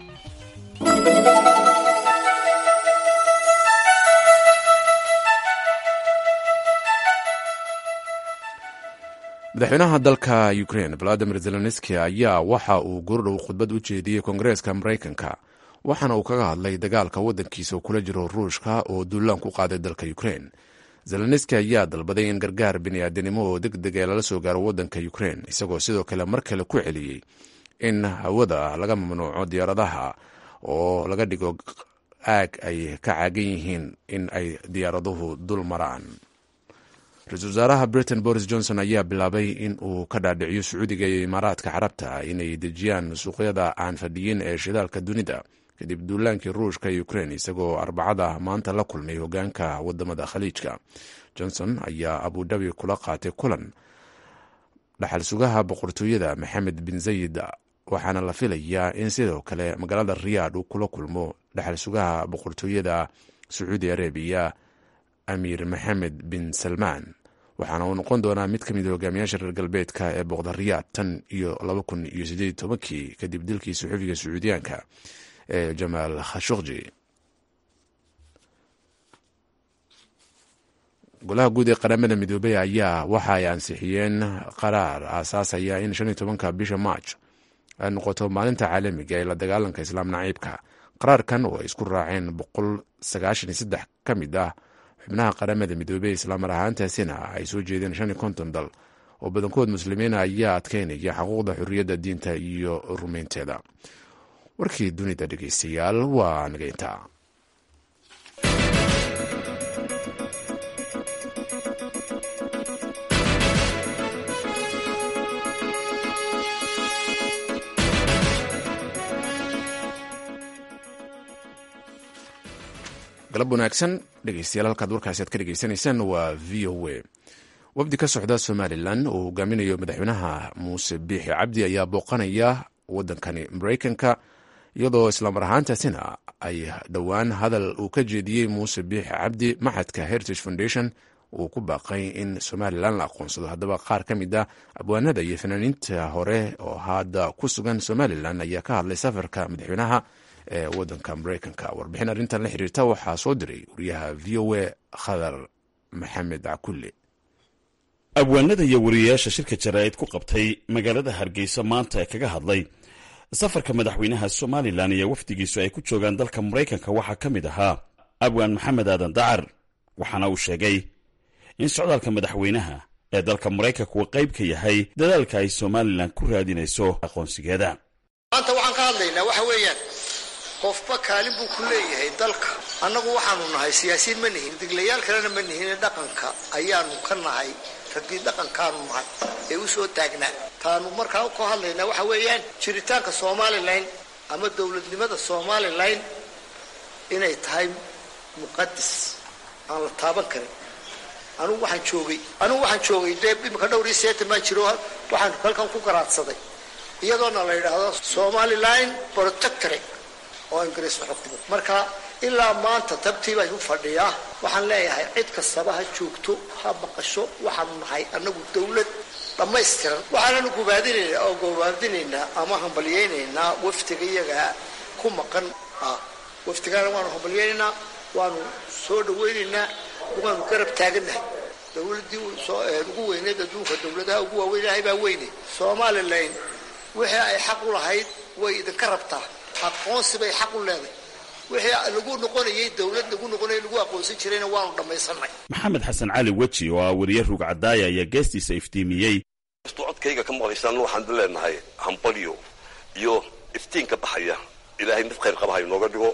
madaxweynaha dalka ukraine valadimir zelenski ayaa waxa uu goordhow khudbad u jeediyey koongareeska maraykanka waxaana uu kaga hadlay dagaalka waddankiisa oo kula jiro ruushka oo duulaan ku qaaday dalka ukraine. zelenski ayaa dalbaday in gargaar bini'aadanimo oo deg deg ee lala soo gaaro waddanka ukraine, isagoo sidoo kale mar kale ku celiyey in hawada laga mamnuuco diyaaradaha oo laga dhigo aag ay ka caagan yihiin in ay diyaaraduhu dul maraan. ra-iisul wasaaraha britain boris johnson ayaa bilaabay in uu ka dhaadhiciyo sacuudiga iyo imaaraadka carabta inay dejiyaan suuqyada aan fadhiyin ee shidaalka dunida kadib duulaankii ruushka ee ukraine, isagoo arbacada maanta la kulmay hogaanka wadamada khaliijka. johnson ayaa abudabi kula qaatay kulan dhaxal sugaha boqortooyada maxamed bin zayid, waxaana la filayaa in sidoo kale magaalada riyaad uu kula kulmo dhaxal sugaha boqortooyada sacuudi arabiya amiir maxamed bin salmaan, waxaana uu noqon doonaa mid ka mid hogaamiyaasha reer galbeedka ee booqda riyaad tan iyo laba kun iyo sideed tobankii kadib dilkii saxufiga sacuudiyaanka ee jamaal khashogji. golaha guud ee qaramada midoobey ayaa waxa ay ansixiyeen qaraar aasaasaya in shan iyo tobanka bisha march ay noqoto maalinta caalamiga ee la dagaalanka islaam naciibka. qaraarkan oo ay isku raaceen boqol sagaashan iyo saddex ka mid ah xubnaha qaramada midoobey islaamar ahaantaasina ay soo jeedeen shan iyo konton dal oo badankood muslimiina ayaa adkeynaya xuquuqda xorriyadda diinta iyo rumaynteeda. warkii dunida dhegeystayaal waa nageynta. galab wanaagsan dhegeystayaal, halkaad warkaasi aad ka dhegeysanaysaan waa v o a. wafdi ka socda somalilan oo hogaaminayo madaxweynaha muuse biixi cabdi ayaa booqanaya waddankani maraykanka, iyadoo islamar ahaantaasina ay dhowaan hadal uu ka jeediyey muuse biixi cabdi maxadka heritage foundation uu ku baaqay in somalilan la aqoonsado. haddaba qaar ka mid a abwaanada iyo fanaaniinta hore oo hadda ku sugan somalilan ayaa ka hadlay safarka madaxweynaha ee waddanka maraykanka. warbixin arrintan la xiriirta waxaa soo diray wariyaha v o a khadar maxamed cakulle. abwaanada iyo wariyayaasha shirka jaraa'id ku qabtay magaalada hargeysa maanta ee kaga hadlay safarka madaxweynaha somalilan iyo wafdigiisu ay ku joogaan dalka maraykanka waxaa ka mid ahaa abwaan maxamed aadan dacar, waxaana uu sheegay in socdaalka madaxweynaha ee dalka maraykanka uu qayb ka yahay dadaalka ay somalilan ku raadinayso aqoonsigeeda. maanta waxaan ka hadlaynaa waxa weeyaan qofba kaalin buu ku leeyahay dalka. annagu waxaanu nahay siyaasiyiin ma nihin, diglayaal kalena ma nihin, dhaqanka ayaanu ka nahay, raggii dhaqankaanu nahay ee u soo taagnaa. taanu markaa ka hadlaynaa waxa weeyaan jiritaanka somalilan ama dowladnimada somalilan inay tahay muqadas aan la taaban karin. anugu waxaan joogay anugu waxaan joogay dee imika dhowr iyo seetan baan jiro, waxaan halkan ku garaadsaday iyadoona la yidhaahdo somalilan protectorate oo ingiriis xukumo. marka ilaa maanta tabtiibaa u fadhiyaa. waxaan leeyahay cid kastaba ha joogto ha baqasho, waxaanu nahay annagu dowlad dhammaystiran. waxaananu gubaadinaynaa oo gobaadinaynaa ama hambalyaynaynaa waftiga iyaga ku maqan ah. waftigaana waanu hambalyaynaynaa, waanu soo dhawaynaynaa, waanu garab taagannahay. dowladdii ugu weyneed adduunka dowladaha ugu waaweyn ilaahay baa weyne. somalilan wixii ay xaq u lahayd way idinka rabtaa, aqoonsi bay xaq u leedahay. wixii lagu noqonayay dowlad lagu noqonayay lagu aqoonsan jirayna waanu dhammaysanay. maxamed xasan cali weji oo ah wariye rug cadaaya ayaa geestiisa iftiimiyey. codkayga ka maqlaysaan waxaan leenahay hambalyo iyo iftiinka baxaya, ilaahay mid khayr qabahay nooga dhigo.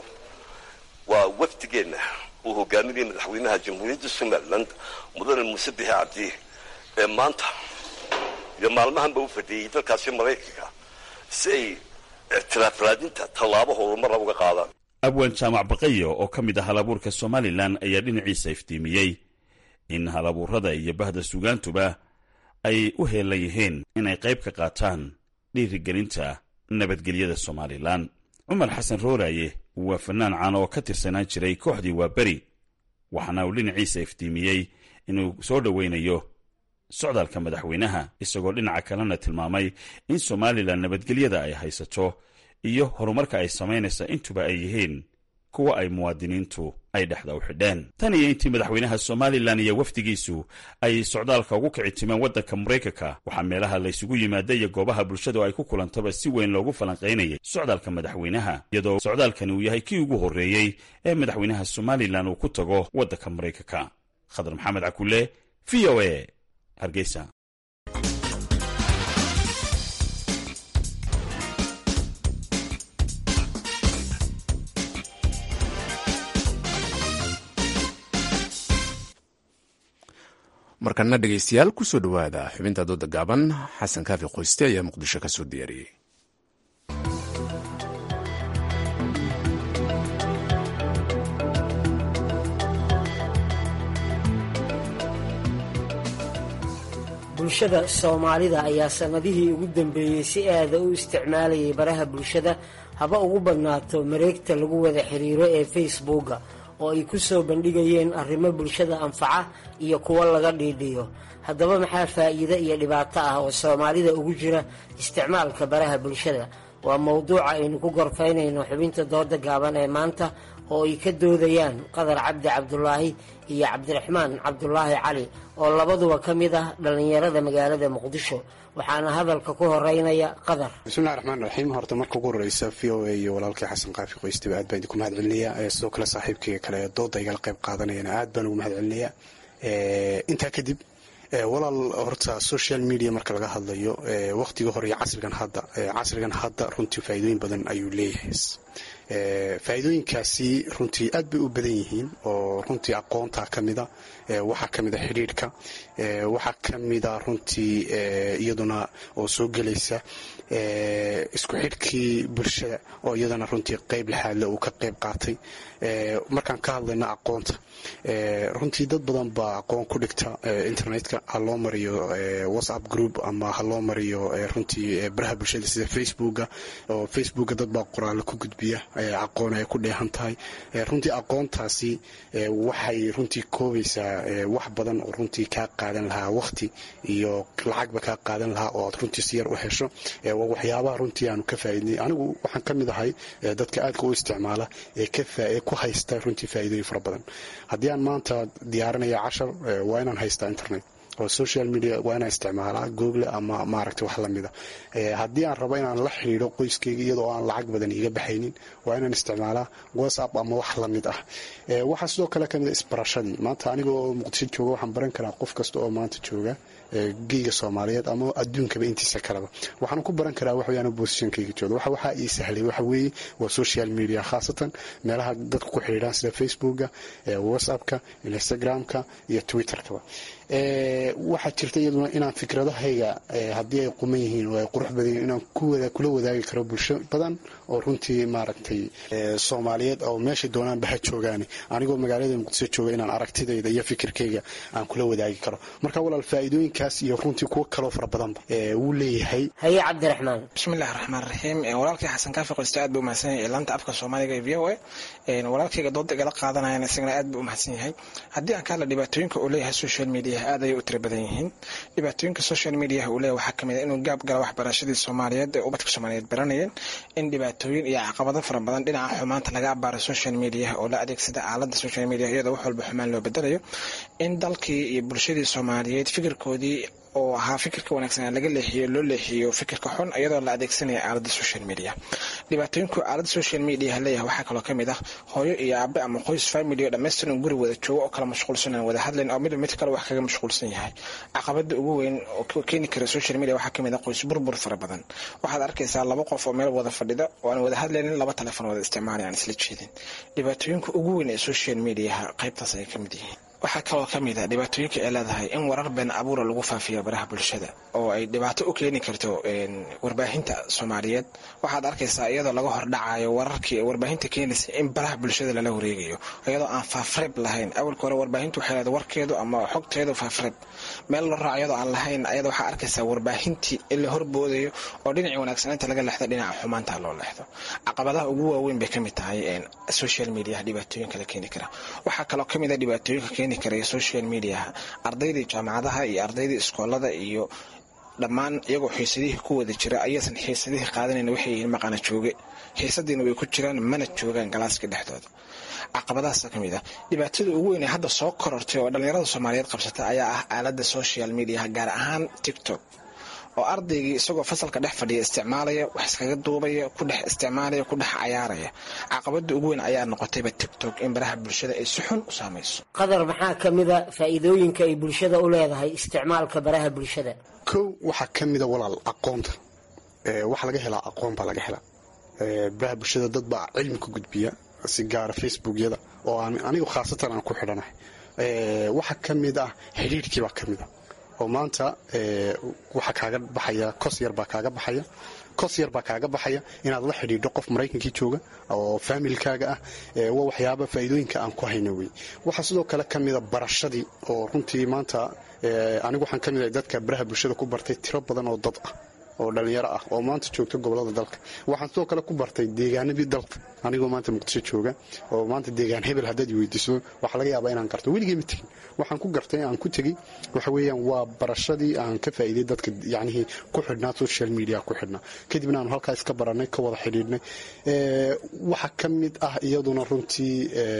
waa wafdigeenna uu hogaaminayay madaxweynaha jamhuuriyadda somaliland mudane muuse biixi cabdi ee maanta iyo maalmahanba u fadhiyey dalkaasi maraykanka si ay ictiraaf raadinta tallaabo horumara uga qaadaan. abwaan jaamac baqayo oo ka mid ah halabuurka somalilan ayaa dhinaciisa iftiimiyey in halabuurada iyo bahda sugaantuba ay u heelan yihiin inay qayb ka qaataan dhiirigelinta nabadgelyada somalilan. cumar xasan rooraaye waa fanaan caan oo ka tirsanaan jiray kooxdii waa beri, waxaana uu dhinaciisa iftiimiyey inuu soo dhoweynayo socdaalka madaxweynaha, isagoo dhinaca kalena tilmaamay in somalilan nabadgelyada ay haysato iyo horumarka ay samaynaysa intuba ay yihiin kuwa ay muwaadiniintu ay dhexda u xidheen. tan iyo intii madaxweynaha somalilan iyo wafdigiisu ay socdaalka ugu kici timeen waddanka maraykanka, waxaa meelaha laysugu yimaada iyo goobaha bulshadu ay ku kulantaba si weyn loogu falanqaynayay socdaalka madaxweynaha, iyadoo socdaalkani uu yahay kii ugu horreeyey ee madaxweynaha somalilan uu ku tago waddanka maraykanka. khadar maxamed cakule, v o a, hargeysa. markana dhegaystayaal ku soo dhowaada xubinta dooda gaaban. xasan kaafi qoyste ayaa muqdisho ka soo diyaariyey. bulshada soomaalida ayaa sanadihii ugu dambeeyey si aada u isticmaalayay baraha bulshada, haba ugu badnaato mareegta lagu wada xiriiro ee facebooka oo ay ku soo bandhigayeen arrimo bulshada anfaca iyo kuwo laga dhiidhiyo. haddaba maxaa faa'iido iyo dhibaato ah oo soomaalida ugu jira isticmaalka baraha bulshada? waa mowduuca aynu ku gorfaynayno xubinta dooda gaaban ee maanta, oo ay ka doodayaan qadar cabdi cabdulaahi iyo cabdiraxmaan cabdulaahi cali oo labaduba ka mid ah dhallinyarada magaalada muqdisho. waxaana hadalka ku horeynaya qadar. bismillahi raxmaan raxiim. horta marka ugu horeysa v o a iyo walaalkii xasan kaafi qoystiba aad baan idinku mahad celinayaa. sidoo kale saaxiibkayga kale ee dooda igala qayb qaadanayana aad baan ugu mahad celinayaa. intaa kadib walaal, horta social media marka laga hadlayo waqtiga hore iyo casrigan hadda casrigan hadda runtii faa'iidooyin badan ayuu leeyahay. faa'iidooyinkaasi runtii aad bay u badan yihiin oo runtii aqoonta ka mida, waxaa ka mida xidhiidhka, waxaa ka mida runtii iyaduna oo soo gelaysa isku xidhkii bulshada oo iyadana runtii qayb laxaadle uu ka qayb qaatay. markaan ka hadlayna aqoonta, runtii dad badan baa aqoon ku dhigta internetka, ha loo mariyo whatsapp group ama ha loo mariyo runtii baraha bulshada sida facebooka. oo facebooka dad baa qoraalo ku gudbiya aqoon ay ku dheehan tahay. runtii aqoontaasi waxay runtii koobaysaa wax badan oo runtii kaa qaadan lahaa waqti iyo lacagba kaa qaadan lahaa oo aad runtii si yar u hesho. waa waxyaabaha runtii aanu ka faa'iidnay. anigu waxaan ka mid ahay dadka aadka u isticmaala ee ka ku haysta runtii faa'iidooyin fara badan. haddii aan maanta diyaarinaya cashar, waa inaan haystaa internet oo social media, waa inaan isticmaalaa google ama maaragtay wax lamida. haddii aan rabo inaan la xidhiidho qoyskayga iyadoo aan lacag badan iga baxaynin, waa inaan isticmaalaa whatsapp ama wax lamid ah. waxaa sidoo kale kamid a isbarashadii. maanta anigoo muqdisho jooga waxaan baran karaa qof kasta oo maanta jooga geyga soomaaliyeed ama adduunkaba intiisa kaleba. waxaan ku baran karaa wax weyaan positionkayga jooga. waxa waxaa ii sahlay waxa weeye waa social media, khaasatan meelaha dadku ku xidhiidhaan sida facebooka, whatsappka, instagramka iyo twitterkaba. waxaa jirta iyaduna inaan fikradahayga haddii ay quman yihiin oo ay qurux badan yihiin inaan kula wadaagi karo bulsho badan oo runtii maaragtay soomaaliyeed oo meesha doonaanba ha joogaani, anigoo magaalada muqdisho jooga inaan aragtidayda iyo fikirkayga aan kula wadaagi karo. marka walaal, faa'iidooyinkaas iyo runtii kuwo kaloo fara badanba wuu leeyahay. haye cabdiraxmaan. bismillahi raxmaan raxiim. walaalkii xasan kaafi qoyste aad buu umahadsan yahay laanta afka soomaaliga ee v o a. walaalkayga dooda igala qaadanayana isagana aad buu umahadsan yahay. haddii aan ka hadla dhibaatooyinka uu leeyahay social media aad ayay u tira badan yihiin. dhibaatooyinka social media uu leeyahay waxaa kamid ah inuu gaab gala waxbarashadii soomaaliyeed ee ubadka soomaaliyeed baranayeen, in dhibaatooyin iyo caqabado fara badan dhinaca xumaanta laga abaaro social media oo la adeegsada aalada social media iyadoo wax walba xumaan loo bedelayo, in dalkii iyo bulshadii soomaaliyeed fikirkoodii oo ahaa fikirka wanaagsan laga leexiyo loo leexiyo fikirka xun iyadoo la adeegsanaya aalada social media. dhibaatooyinku aalada social media leeyahay waxaa kaloo kamid ah hooyo iyo aabe ama qoys family oo dhammaystiran guri wada joogo oo kala mashquulsan wada hadlayn oo mid mid kale wax kaga mashquulsan yahay. caqabada ugu weyn oo keeni kara social media waxaa kamid ah qoys burbur fara badan. waxaad arkaysaa laba qof oo meel wada fadhida oo aan wada hadlaynin, laba telefoon wada isticmaalayaan isla jeedin. dhibaatooyinka ugu weyn ee social media qaybtaas ay kamid yihiin. waxaa kaloo ka mid a dhibaatooyinka ay leedahay in warar been abuura lagu faafiyo baraha bulshada oo ay dhibaato u keeni karto warbaahinta soomaaliyeed. waxaad arkaysaa iyadoo laga hordhacayo wararkii warbaahinta keenaysa in baraha bulshada lala wareegayo iyadoo aan faafreeb lahayn. awalka hore warbaahintu waxay leedahay warkeedu ama xogteedu faafreeb meel la raaco iyadoo aan lahayn. ayada waxaa arkaysaa warbaahintii in la horboodayo oo dhinacii wanaagsanaanta laga leexdo dhinaca xumaanta loo leexdo. caqabadaha ugu waaweyn bay ka mid tahay social media dhibaatooyinka la keeni kara. waxaa kaloo ka mid a dhibaatooyinka keeni karaya social mediaha ardaydii jaamacadaha iyo ardaydii iskoolada iyo dhammaan iyagoo xiisadihii ku wada jira ayaysan xiisadihii qaadanayna waxay yihiin maqana jooge xiisadiina way ku jiraan mana joogaan galaaska dhexdooda. caqabadahaasa ka mid ah dhibaatada ugu weyn ee hadda soo korortay oo dhallinyarada soomaaliyeed qabsata ayaa ah aaladda social mediaha gaar ahaan tiktok oo ardaygii isagoo fasalka dhex fadhiya isticmaalaya wax iskaga duubaya ku dhex isticmaalaya ku dhex cayaaraya. caqabada ugu weyn ayaa noqotayba tiktok in baraha bulshada ay si xun u saamayso. qadar maxaa ka mid a faa'iidooyinka ay bulshada u leedahay isticmaalka baraha bulshada? kow waxaa ka mida walaal aqoonta. waxa laga helaa aqoon baa laga helaa baraha bulshada. dad baa cilmi ku gudbiya si gaara facebookyada oo aan anigu khaasatan aan ku xidhanahay. waxa ka mid ah xidhiirkii baa ka mid a oo maanta waxa kaaga baxaya kos yar baa kaaga baxaya kos yar baa kaaga baxaya inaad la xidhiidho qof maraykankii jooga oo faamilkaaga ah. waa waxyaaba faa'iidooyinka aan ku hayno wey. waxaa sidoo kale ka mida barashadii oo runtii maanta anigu waxaan ka mid ahay dadka baraha bulshada ku bartay tiro badan oo dad ah oo dhalinyaro ah oo maanta joogta gobolada dalka. waxaan sidoo kale ku bartay deegaanadii dalka anigoo maanta muqdisho jooga oo maanta deegaan hebel haddaad i weydiiso waxaa laga yaabaa inaan garto weligay ma tegin. waxaan ku gartay aan ku tegey waxa weeyaan waa barashadii aan ka faa'iiday dadka yacnihii ku xidhnaa social media ku xidhnaa kadibna aanu halkaa iska barannay ka wada xidhiidhnay. waxa ka mid ah iyaduna runtii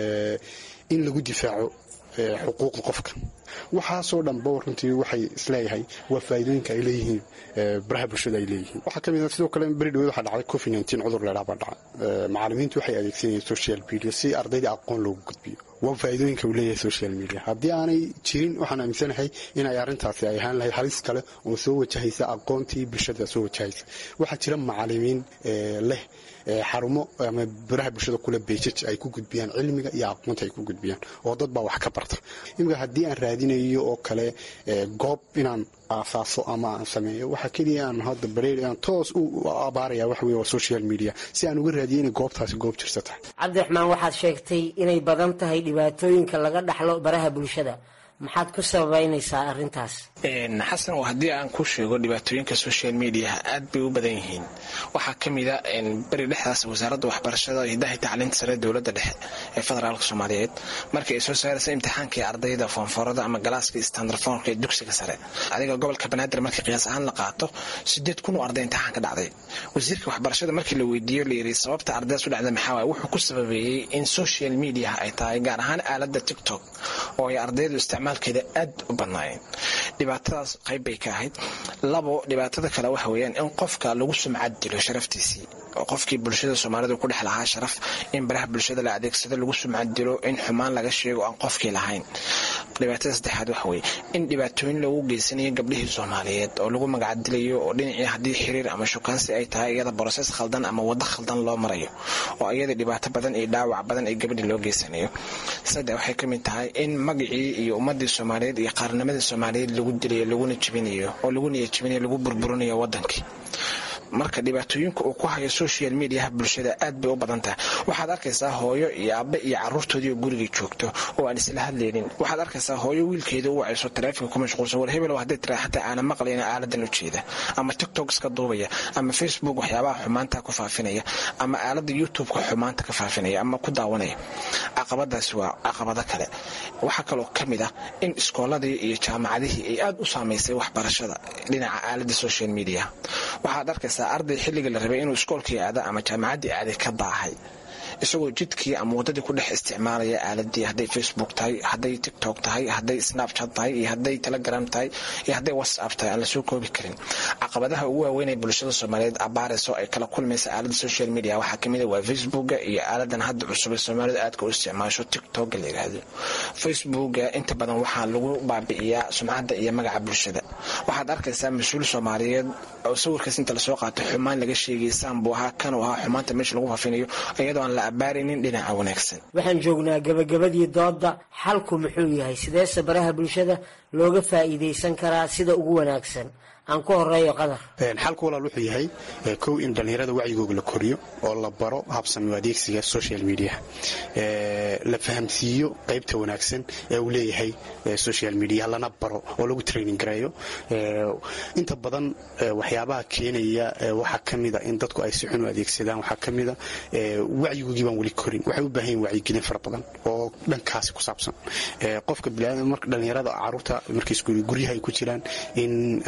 in lagu difaaco xuquuqda qofka. waxaasoo dhanba runtii waxay isleeyahay waa faa'iidooyinka ay leeyihiin baraha bulshada ay leeyihiin. waxaa ka mid ah sidoo kale beri dhaweed waxaa dhacday covid nineteen cudur leedhaa baa dhacay. macallimiintu waxay adeegsanayeen social media si ardayda aqoon loogu gudbiyo. waa faa'iidooyinka uu leeyahay social media. haddii aanay jirin waxaan aaminsanahay inay arrintaasi ay ahaan lahayd halis kale oo soo wajahaysa aqoontii bulshada soo wajahaysa. waxaa jira macallimiin leh xarumo ama baraha bulshada kula beejaj ay ku gudbiyaan cilmiga iyo aqoonta ay ku gudbiyaan oo dad baa wax ka barta. imika haddii aan raadinayo oo kale goob inaan aasaaso ama aan sameeyo waxa keliya aan hadda bareer aan toos u abaaraya waxa weeye waa social media si aan uga raadiyo inay goobtaasi goob jirta tahay. cabdiraxmaan waxaad sheegtay inay badan tahay dhibaatooyinka laga dhaxlo baraha bulshada. maxaad ku sababaynaysaa arrintaas? xasan haddii aan ku sheego dhibaatooyinka social mediaha aad bay u badan yihiin. waxaa ka mid a beri dhexdaas wasaaradda waxbarashada hidaha tacliinta sare dowladda dhexe ee federaalka soomaaliyeed markii ay soo saaraysa imtixaankii ardayda foonfoorada ama galaaskii standard foonka ee dugsiga sare adiga gobolka banaadir markii qiyaas ahaan la qaato sideed kun oo arday imtixaan ka dhacday. wasiirka waxbarashada markii la weydiiyo la yiri sababta ardaydaas u dhacday maxaa waaye wuxuu ku sababeeyey in social media ay tahay gaar ahaan aaladda tiktok oo ay ardaydu isticmaalkeeda aad u badnaayeen. dhibaatadaas qayb bay ka ahayd. labo dhibaatada kale waxa weeyaan in qofka lagu sumcad dilo sharaftiisii oo qofkii bulshada Soomaalidu ku dhex lahaa sharaf in baraha bulshada la adeegsado lagu sumcad dilo in xumaan laga sheego aan qofkii lahayn. dhibaatada saddexaad waxa weeye in dhibaatooyin lagu geysanayo gabdhihii Soomaaliyeed oo lagu magac dilayo oo dhinacii haddii xiriir ama shukaansi ay tahay iyada process khaldan ama wada khaldan loo marayo oo iyada dhibaato badan iyo dhaawac badan ay gabadhii loo geysanayo. saddex waxay ka mid tahay in magacii iyo ummadii Soomaaliyeed iyo qaranimada Soomaaliyeed lagu dilayo laguna jibinayo oo lagu niyad jibinayo lagu burburinayo wadankii. marka dhibaatooyinka uu ku hayo social media bulshada aad bay u badan tahay. waxaad arkaysaa hooyo iyo aabe iyo caruurtoodii oo guriga joogto oo aan isla hadlaynin. waxaad arkaysaa hooyo wiilkeeda u wacayso taleefanka ku mashquulsan war hebel hadday tiraa xataa aan maqlayn aaladan u jeeda ama tiktok iska duubaya ama facebook waxyaabaha xumaanta ku faafinaya ama aalada youtube ka xumaanta ka faafinaya ama ku daawanaya. caqabadaas waa caqabado kale. waxa kaloo ka mid ah in iskooladii iyo jaamacadihii ay aad u saameysay waxbarashada dhinaca aalada social media. waxaad arkaysaa arday xilliga la rabay inuu iskoolkii aado ama jaamacaddii aaday ka daahay isagoo jidkii ama wadadii ku dhex isticmaalaya aaladii hadday facebook tahay hadday tiktok tahay hadday snapchat tahay iyo hadday telegram tahay iyo hadday whatsapp tahay aan la soo koobi karin. caqabadaha ugu waaweyn ee bulshada Soomaaliyeed abaarayso ay kala kulmaysa aalada social media waxaa ka mid ah waa facebooka iyo aaladan hadda cusub ee Soomaalidu aad ka u isticmaasho tiktok la yiraahdo. facebooka inta badan waxaa lagu baabi'iyaa sumcadda iyo magaca bulshada. waxaad arkaysaa mas'uul Soomaaliyeed oo sawirkaas inta la soo qaato xumaan laga sheegay saambu ahaa kan oo ahaa xumaanta meesha lagu faafinayo iyadoo aan la abaaraynin dhinaca wanaagsan. waxaan joognaa gabagabadii dooda, xalku muxuu yahay? sideese baraha bulshada looga faa'iidaysan karaa sida ugu wanaagsan? aan ku horeeyo Qadar. xalku walaal wuxuu yahay kow in dhalinyarada wacyigooda la koriyo oo la baro habsami u adeegsiga social media, la fahamsiiyo qaybta wanaagsan ee uu leeyahay social media, lana baro oo lagu training gareeyo. inta badan waxyaabaha keenaya waxaa ka mid a in dadku ay si xun u adeegsadaan, waxaa ka mid a wacyigoogii baan weli korin. waxay u baahan yihiin wacyigelin fara badan oo dhankaasi ku saabsan. qofka bini'aadamka marka dhalinyarada caruurta markay guryaha ay ku jiraan in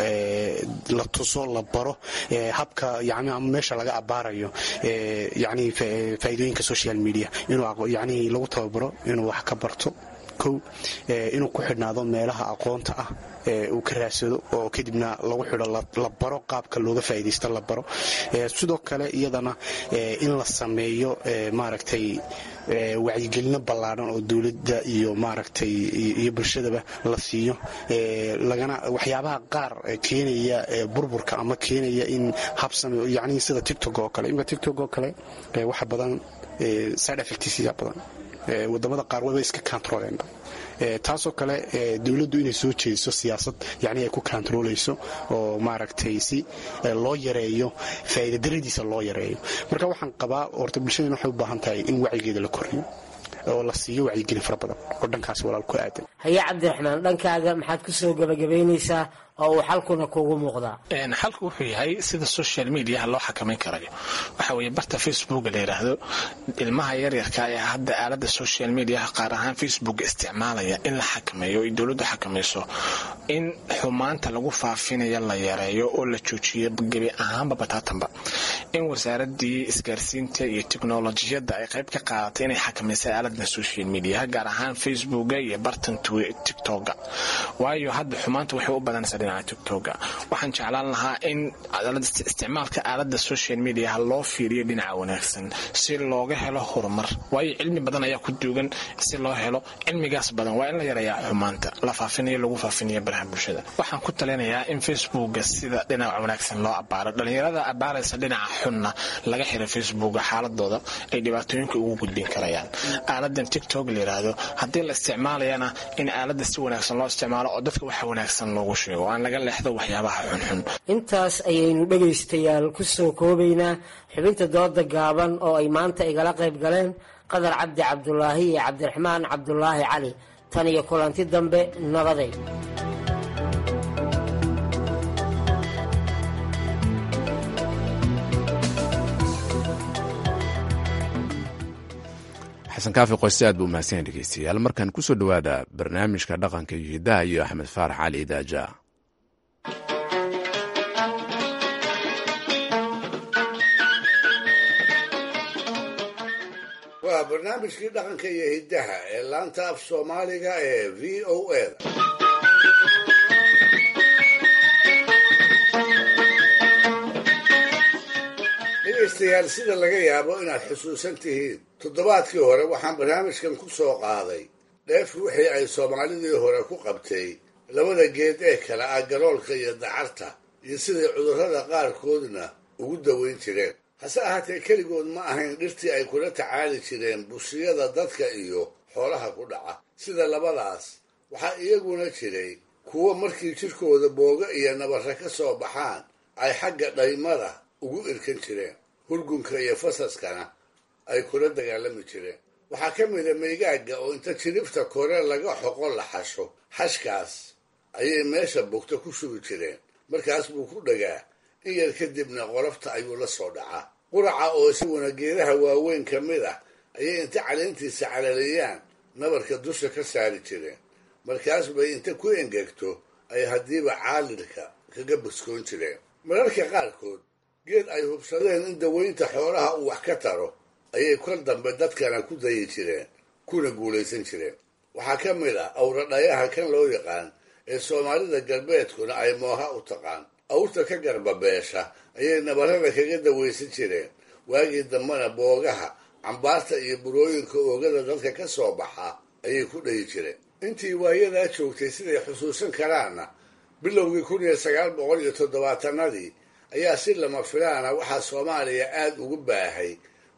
la tuso la baro habka yani meesha laga abaarayo yani faa'iidooyinka social media, inuu yani lagu tababaro inuu wax ka barto. kow inuu ku xidhnaado meelaha aqoonta ah uu ka raadsado oo kadibna lagu xidho la baro qaabka looga faa'iidaysto la baro. sidoo kale iyadana in la sameeyo maaragtay wacyigelino ballaaran oo dawladda iyo maaragtay iyo bulshadaba la siiyo, lagana waxyaabaha qaar keenaya burburka ama keenaya in habsami yani sida TikTok oo kale. imka TikTok oo kale waxa badan side effects badan, wadamada qaar wayba iska controleenba. taasoo kale dawladdu inay soo jeediso siyaasad yani ay ku controlayso oo maaragtay si loo yareeyo faa'iido daradiisa loo yareeyo. marka waxaan qabaa horta bulshadana waxay u baahan tahay in wacyigeeda la koriyo oo la siiyo wacyigelin fara badan oo dhankaas walaal ku aadan. Haya Cabdiraxmaan, dhankaaga maxaad ku soo gabagabaynaysaa oo uu xalkuna kuugu muuqdaa? xalku wuxuu yahay sida social media loo xakamayn karayo. waxa weeye barta Facebook la yiraahdo, ilmaha yaryarka ee hadda aalada social media qaar ahaan Facebook isticmaalaya in la xakameeyo, in dawladdu xakamayso, in xumaanta lagu faafinayo la yareeyo oo la joojiyo gabi ahaanba bataatanba, in wasaaradii isgaarsiinta iyo tiknoolajiyada ay qayb ka qaadatay inay xakamayso aalada social media gaar ahaan Facebook iyo bartan TikTok. waayo hadda xumaanta waxay u badanaysaa dhinaca TikTok. waxaan jeclaan lahaa in isticmaalka aalada social media loo fiiriyo dhinaca wanaagsan si looga helo horumar, waayo cilmi badan ayaa ku duugan. si loo helo cilmigaas badan waa in la yareeyaa xumaanta la faafinayo lagu faafinayo baraha bulshada. waxaan ku talinayaa in Facebook sida dhinaca wanaagsan loo abaaro, dhalinyarada abaaraysa dhinaca xunna laga xiro Facebook xaaladooda ay dhibaatooyinka ugu gudbin karayaan. aaladan TikTok la yiraahdo haddii la isticmaalayana in aalada si wanaagsan loo isticmaalo oo dadka waxa wanaagsan loogu sheego, aan laga leexdo waxyaabaha xunxun. intaas ayaynu dhegaystayaal ku soo koobaynaa xubinta dooda gaaban oo ay maanta igala qayb galeen Qadar Cabdi Cabdulaahi iyo Cabdiraxmaan Cabdulaahi Cali. tan iyo kulanti dambe, nabaday. xasan kaafi qoyse aad buu mahadsan yahay dhegeystayaal. markaan ku soo dhowaada barnaamijka dhaqanka iyo hidaha iyo axmed faarax cali idaaja. waa barnaamijkii dhaqanka iyo hidaha ee laanta af soomaaliga ee v o a. dhegaystayaal, sida laga yaabo inaad xusuusan tihiin, toddobaadkii hore waxaan barnaamijkan ku soo qaaday dheef wixii ay soomaalidii hore ku qabtay labada geed ee kale ah galoolka iyo dacarta, iyo siday cudurrada qaarkoodna ugu daweyn jireen. hase ahaatee keligood ma ahayn dhirtii ay kula tacaali jireen bushiyada dadka iyo xoolaha ku dhaca. sida labadaas waxaa iyaguna jiray kuwo markii jirkooda booga iyo nabarre ka soo baxaan ay xagga dhaymada ugu irkan jireen, hurgunka iyo fasaskana ay kula dagaalami jireen. waxaa ka mida maygaagga oo inta jiribta kore laga xoqo la xasho, xashkaas ayay meesha bogta ku shubi jireen. markaas buu ku dhagaa, in yar kadibna qolofta ayuu la soo dhacaa. quraca oo isaguna geedaha waaweyn ka mid ah ayay inta caleentiisa calaliyaan nabarka dusha ka saari jireen. markaas bay inta ku engegto ay haddiiba caalidhka kaga buskoon jireen. mararka qaarkood geed ay hubsadeen in daweynta xoolaha uu wax ka taro ayay kor dambe dadkana ku dayi jireen, kuna guulaysan jireen. waxaa ka mid ah awradhayaha kan loo yaqaan ee soomaalida galbeedkuna ay mooha u taqaan. awrta ka garbabeesha ayay nabarrada kaga dawaysan jireen. waagii dambena boogaha, cambaarta iyo burooyinka oogada dadka ka soo baxa ayay ku dhayi jireen. intii waayadaa joogtay siday xusuusan karaanna, bilowgii kun iyo sagaal boqol iyo toddobaatanadii ayaa si lama filaana waxaa soomaaliya aad ugu baahay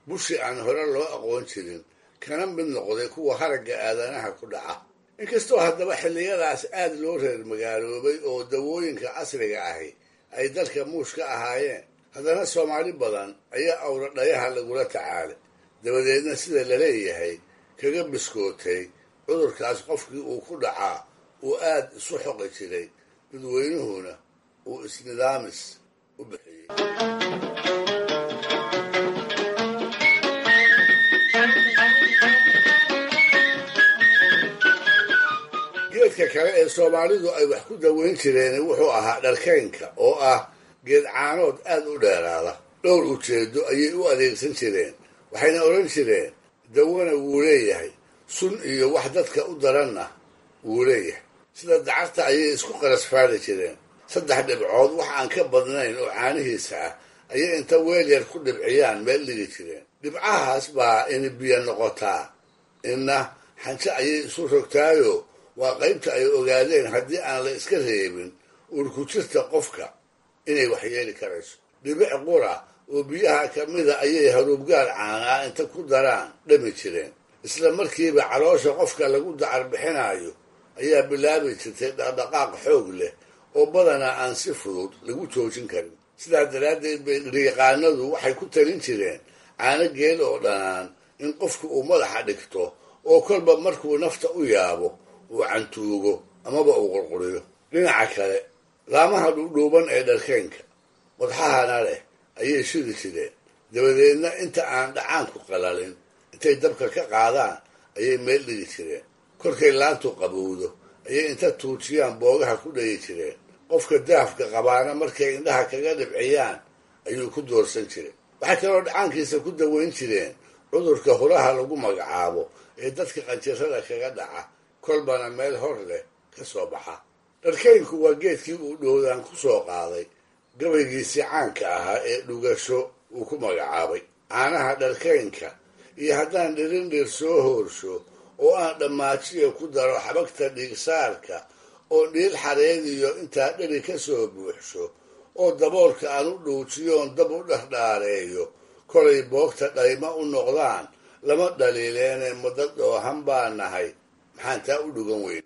bushi aan hore loo aqoon jirin kana mid noqday kuwa haragga aadanaha ku dhaca inkastoo haddaba xilliyadaas aad loo reer magaaloobay oo dawooyinka casriga ahi ay dalka muush ka ahaayeen haddana soomaali badan ayaa awra dhayaha lagula tacaalay dabadeedna sida la leeyahay kaga biskootay cudurkaas qofkii uu ku dhacaa uu aad isu xoqi jiray dadweynuhuna uu isnidaamis u bixiyey geedka kale ee soomaalidu ay wax ku daweyn jireen wuxuu ahaa dharkaynka oo ah geed caanood aad u dheeraada dhowr ujeedo ayay u adeegsan jireen waxayna odhan jireen dawana wuu leeyahay sun iyo wax dadka u daranna wuu leeyahay sida dacarta ayay isku qarasfaali jireen saddex dhibcood wax aan ka badnayn oo caanihiisa ah ayay inta weel yar ku dhibciyaan meel dhigi jireen dhibcahaas baa ini biyo noqotaa inna xanjo ayay isu rogtaayo waa qaybta ay ogaadeen haddii aan la iska reebin urku jirta qofka inay waxyeeli karayso dhibic qura oo biyaha ka mida ayay haruubgaal caanaa inta ku daraan dhami jireen isla markiiba caloosha qofka lagu dacar bixinayo ayaa bilaabi jirtay dhaqdhaqaaq xoog leh oo badanaa aan si fudud lagu joojin karin sidaa daraaddeed bay riiqaanadu waxay ku talin jireen caano geel oo dhanaan in qofku uu madaxa dhigto oo kolba markuu nafta u yaabo uu cantuugo amaba uu qurquriyo dhinaca kale laamaha dhuudhuuban ee dharkeenka wadxahana leh ayay shidi jireen dabadeedna inta aan dhacaanku qalalin intay dabka ka qaadaan ayay meel dhigi jireen korkay laantu qabowdo ayay inta tuujiyaan boogaha ku dhagi jireen qofka daafka qabaana markay indhaha kaga dhibciyaan ayuu ku doorsan jiray waxay kaloo dhacaankiisa ku daweyn jireen cudurka huraha lagu magacaabo ee dadka qanjirada kaga dhaca kolbana meel hor leh ka soo baxa dharkaynku waa geedkii uu dhowdaan ku soo qaaday gabaygiisii caanka ahaa ee dhugasho uu ku magacaabay caanaha dharkaynka iyo haddaan dhirindhir soo hoorsho oo aan dhammaajiya ku daro xabagta dhiigsaarka oo dhiil xareediyo intaa dheri ka soo buuxsho oo daboolka aan u dhuujiyoon dab u dhardhaareeyo kolay boogta dhayma u noqdaan lama dhaliileene muddo dhoohan baa nahay maxaan taa u dhugan weyn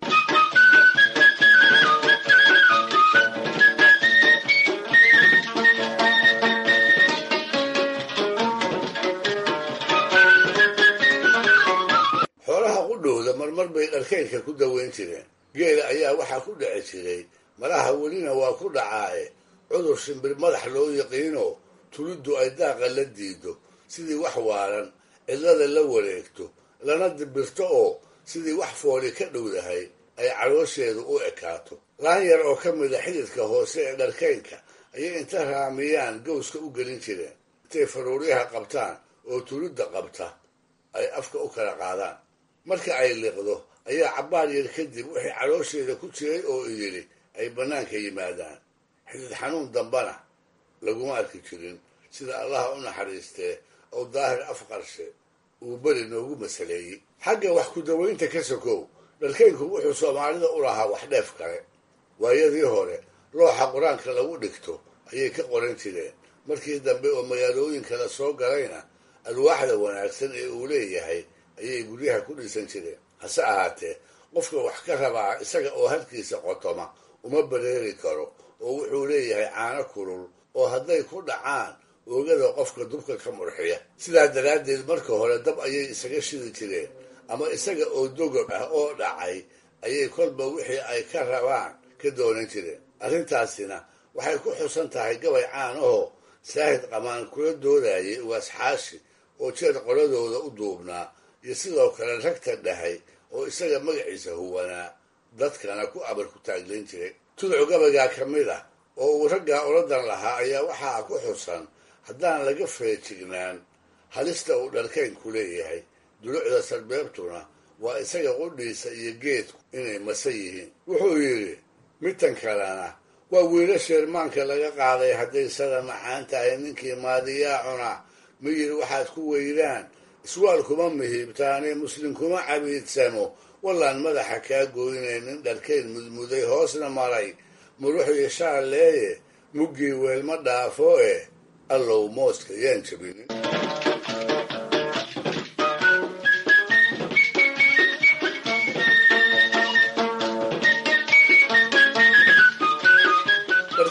xoolaha qudhowda marmar bay dharkaynka ku daweyn jireen geela ayaa waxaa ku dhici jiray malaha welina waa ku dhacaaye cudur shimbir madax loo yaqiino tuliddu ay daaqa la diido sidii wax waalan cidlada la wareegto lana dibirto oo sidii wax fooli ka dhowdahay ay caloosheedu u ekaato laan yar oo ka mida xididka hoose ee dharkaynka ayay inta raamiyaan gowska u gelin jireen intay faruuryaha qabtaan oo tulidda qabta ay afka u kala qaadaan marka ay liqdo ayaa cabbaar yar kadib wixii caloosheeda ku jiray oo idili ay bannaanka yimaadaan xidid xanuun dambana laguma arki jirin sida allaha u naxariistee oo daahir afqarshe uu beri noogu masaleeyey xagga wax ku daweynta ka sokow dharkaynku wuxuu soomaalida u lahaa wax dheef kale waayadii hore looxa qur-aanka lagu dhigto ayay ka qoran jireen markii dambe oo magaalooyinka la soo galayna alwaaxda wanaagsan ee uu leeyahay ayay guryaha ku dhisan jireen hase ahaatee qofka wax ka rabaa isaga oo halkiisa qotoma uma bareeri karo oo wuxuu leeyahay caano kulul oo hadday ku dhacaan oogada qofka dubka ka murxiya sidaa daraaddeed marka hore dab ayay isaga shidi jireen ama isaga oo dogob ah oo dhacay ayay kolba wixii ay ka rabaan ka doonan jireen arrintaasina waxay ku xusan tahay gabay caan ahoo saahid qamaan kula doodayay waasxaashi oo jeed qoladooda u duubnaa iyo sidoo kale ragta dhahay oo isaga magaciisa huwanaa dadkana ku abar ku taaglayn jiray tuduc gabaygaa ka mid ah oo uu raggaa oladan lahaa ayaa waxaa ku xusan haddaan laga feejignaan halista uu dharkaynku leeyahay dulucda sarbeebtuna waa isaga qudhiisa iyo geedku inay masa yihiin wuxuu yidhi midtan kalena waa wiila sheermaanka laga qaaday hadday sada macaan tahay ninkii maadiyaa cuna miyir waxaad ku weydaan iswaal kuma mihiibtaane muslim kuma cabiidsamo wallaan madaxa kaa goynaynin dharkayn mudmuday hoosna maray muruxii shaaleeye muggii weelma dhaafo eh allow mooska yaan jabinin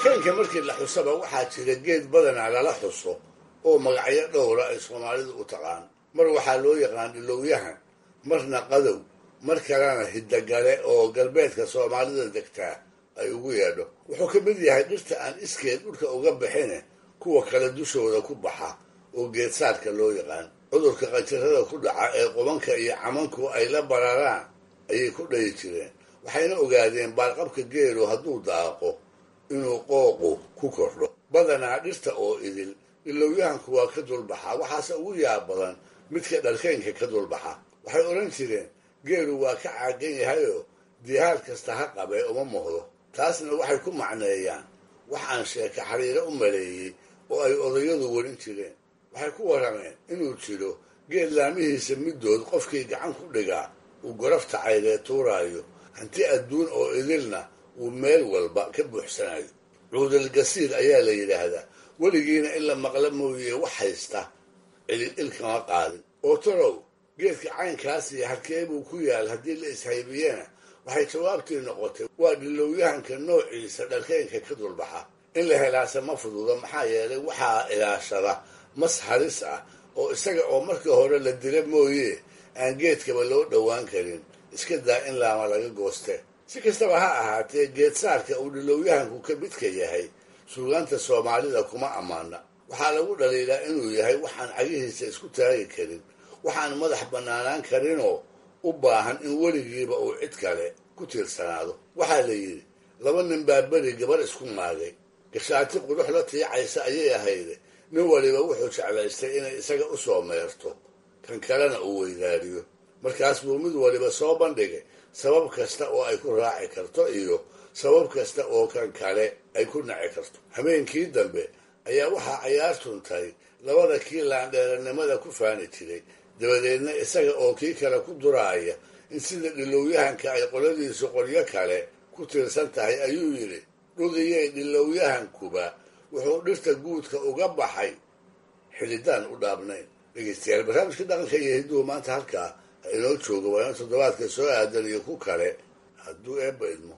dharkaynka markii la xusaba waxaa jira geed badanaa lala xuso oo magacyo dhowra ay soomaalidu u taqaan. mar waxaa loo yaqaan dhilowyahan, marna qadow, mar kalena hiddagale oo galbeedka soomaalida degtaa ay ugu yeedho. wuxuu ka mid yahay dhirta aan iskeed dhulka uga bixine kuwa kale dushooda ku baxa oo geedsaarka loo yaqaan. cudurka qanjirada ku dhaca ee qubanka iyo camanku ay la bararaan ayay ku dhayi jireen. waxayna ogaadeen baarqabka geelu hadduu daaqo inuu qooqu ku kordho. badanaa dhirta oo idil dhilowyahanku waa ka dulbaxa, waxaase ugu yaab badan midka dharkaynka ka dulbaxa. waxay odhan jireen geelu waa ka caagan yahayoo dihaal kasta ha qabee uma muuqdo. taasna waxay ku macneeyaan wax aan sheeka xariiro u maleeyey oo ay odayadu warin jireen. waxay ku warrameen inuu jiro geed laamihiisa middood qofkii gacan ku dhigaa uu gorafta caydee tuuraayo, hanti adduun oo idilna uu meel walba ka buuxsanayo. cuudalgasiir ayaa la yidhaahdaa. weligiina in la maqla mooye wax haysta cilil ilkama qaadin. oo talow geedka caynkaasiyo halkee buu ku yaal haddii la ishaybiyena waxay jawaabtii noqotay waa dhilowyahanka noociisa dharkaynka ka dulbaxa. in la helaase ma fududa, maxaa yeelay waxaa ilaashada mas halis ah oo isaga oo markii hore la dila mooye aan geedkaba loo dhowaan karin, iska daa in laama laga gooste. si kastaba ha ahaatee geedsaarka uu dhilowyahanku ka midka yahay suugaanta soomaalida kuma ammaana. waxaa lagu dhaliilaa inuu yahay waxaan cagihiisa isku taagi karin, waxaan madax bannaanaan karinoo u baahan in weligiiba uu cid kale ku tiirsanaado. waxaa la yidhi laba nin baa beri gabar isku maagay. gashaati qurux la tiicaysa ayay ahayde nin waliba wuxuu jeclaystay inay isaga u soo meerto, kan kalena uu weydaariyo. markaas buu mid waliba soo bandhigay sabab kasta oo ay ku raaci karto iyo sabab kasta oo kan kale ay ku naci karto. habeenkii dambe ayaa waxaa cayaartuntay labada kii laandheeranimada ku faani jiray. dabadeedna isaga oo kii kale ku duraaya in sida dhilowyahanka ay qoladiisu qoryo kale ku tiirsan tahay ayuu yidhi dhudiyey dhilowyahankuba wuxuu dhirta guudka uga baxay xilidaan u dhaabnayn. dhegeystayaal, barnaamijka dhaqanka iyo hidduhu maanta halkaa inoo jooga waa in toddobaadka soo aadan iyo ku kale hadduu eebba idmo.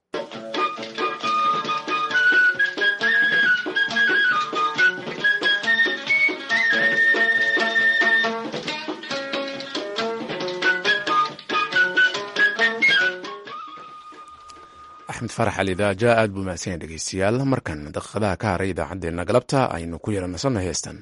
axmed farax alidaaja aad buu mahadsan yahay dhegeystayaal. markan daqiiqadaha ka haray idaacaddeenna galabta aynu ku yara nasanno heestan.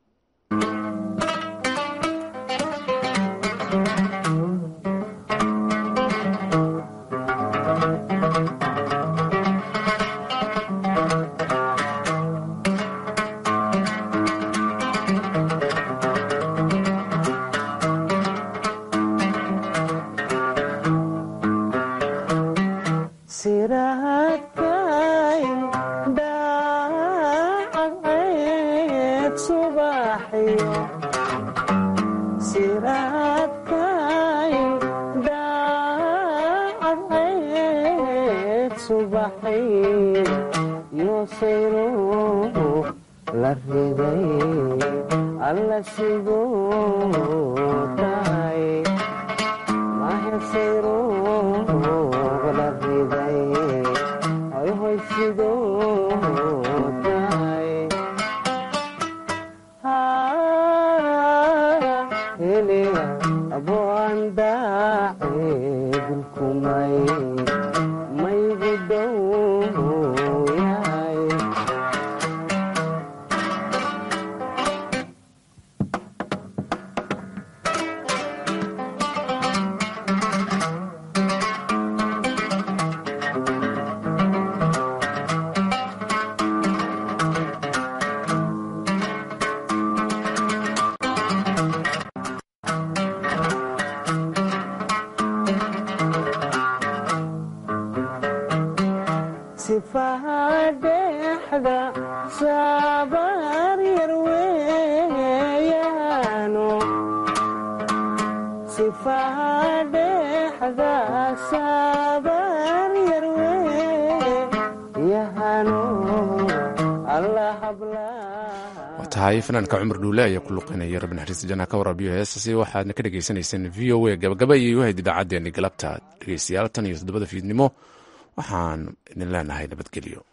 tahay fanaanka cumar dhuule ayaa ku luqinaya rabbi naxariista janaa ka warabiyo heestaasi waxaadna ka dhagaysanayseen v o a gabagaba iyo wahayd idaacaddeenni galabta dhegeystayaal tan iyo toddobada fiidnimo waxaan idin leenahay nabadgelyo.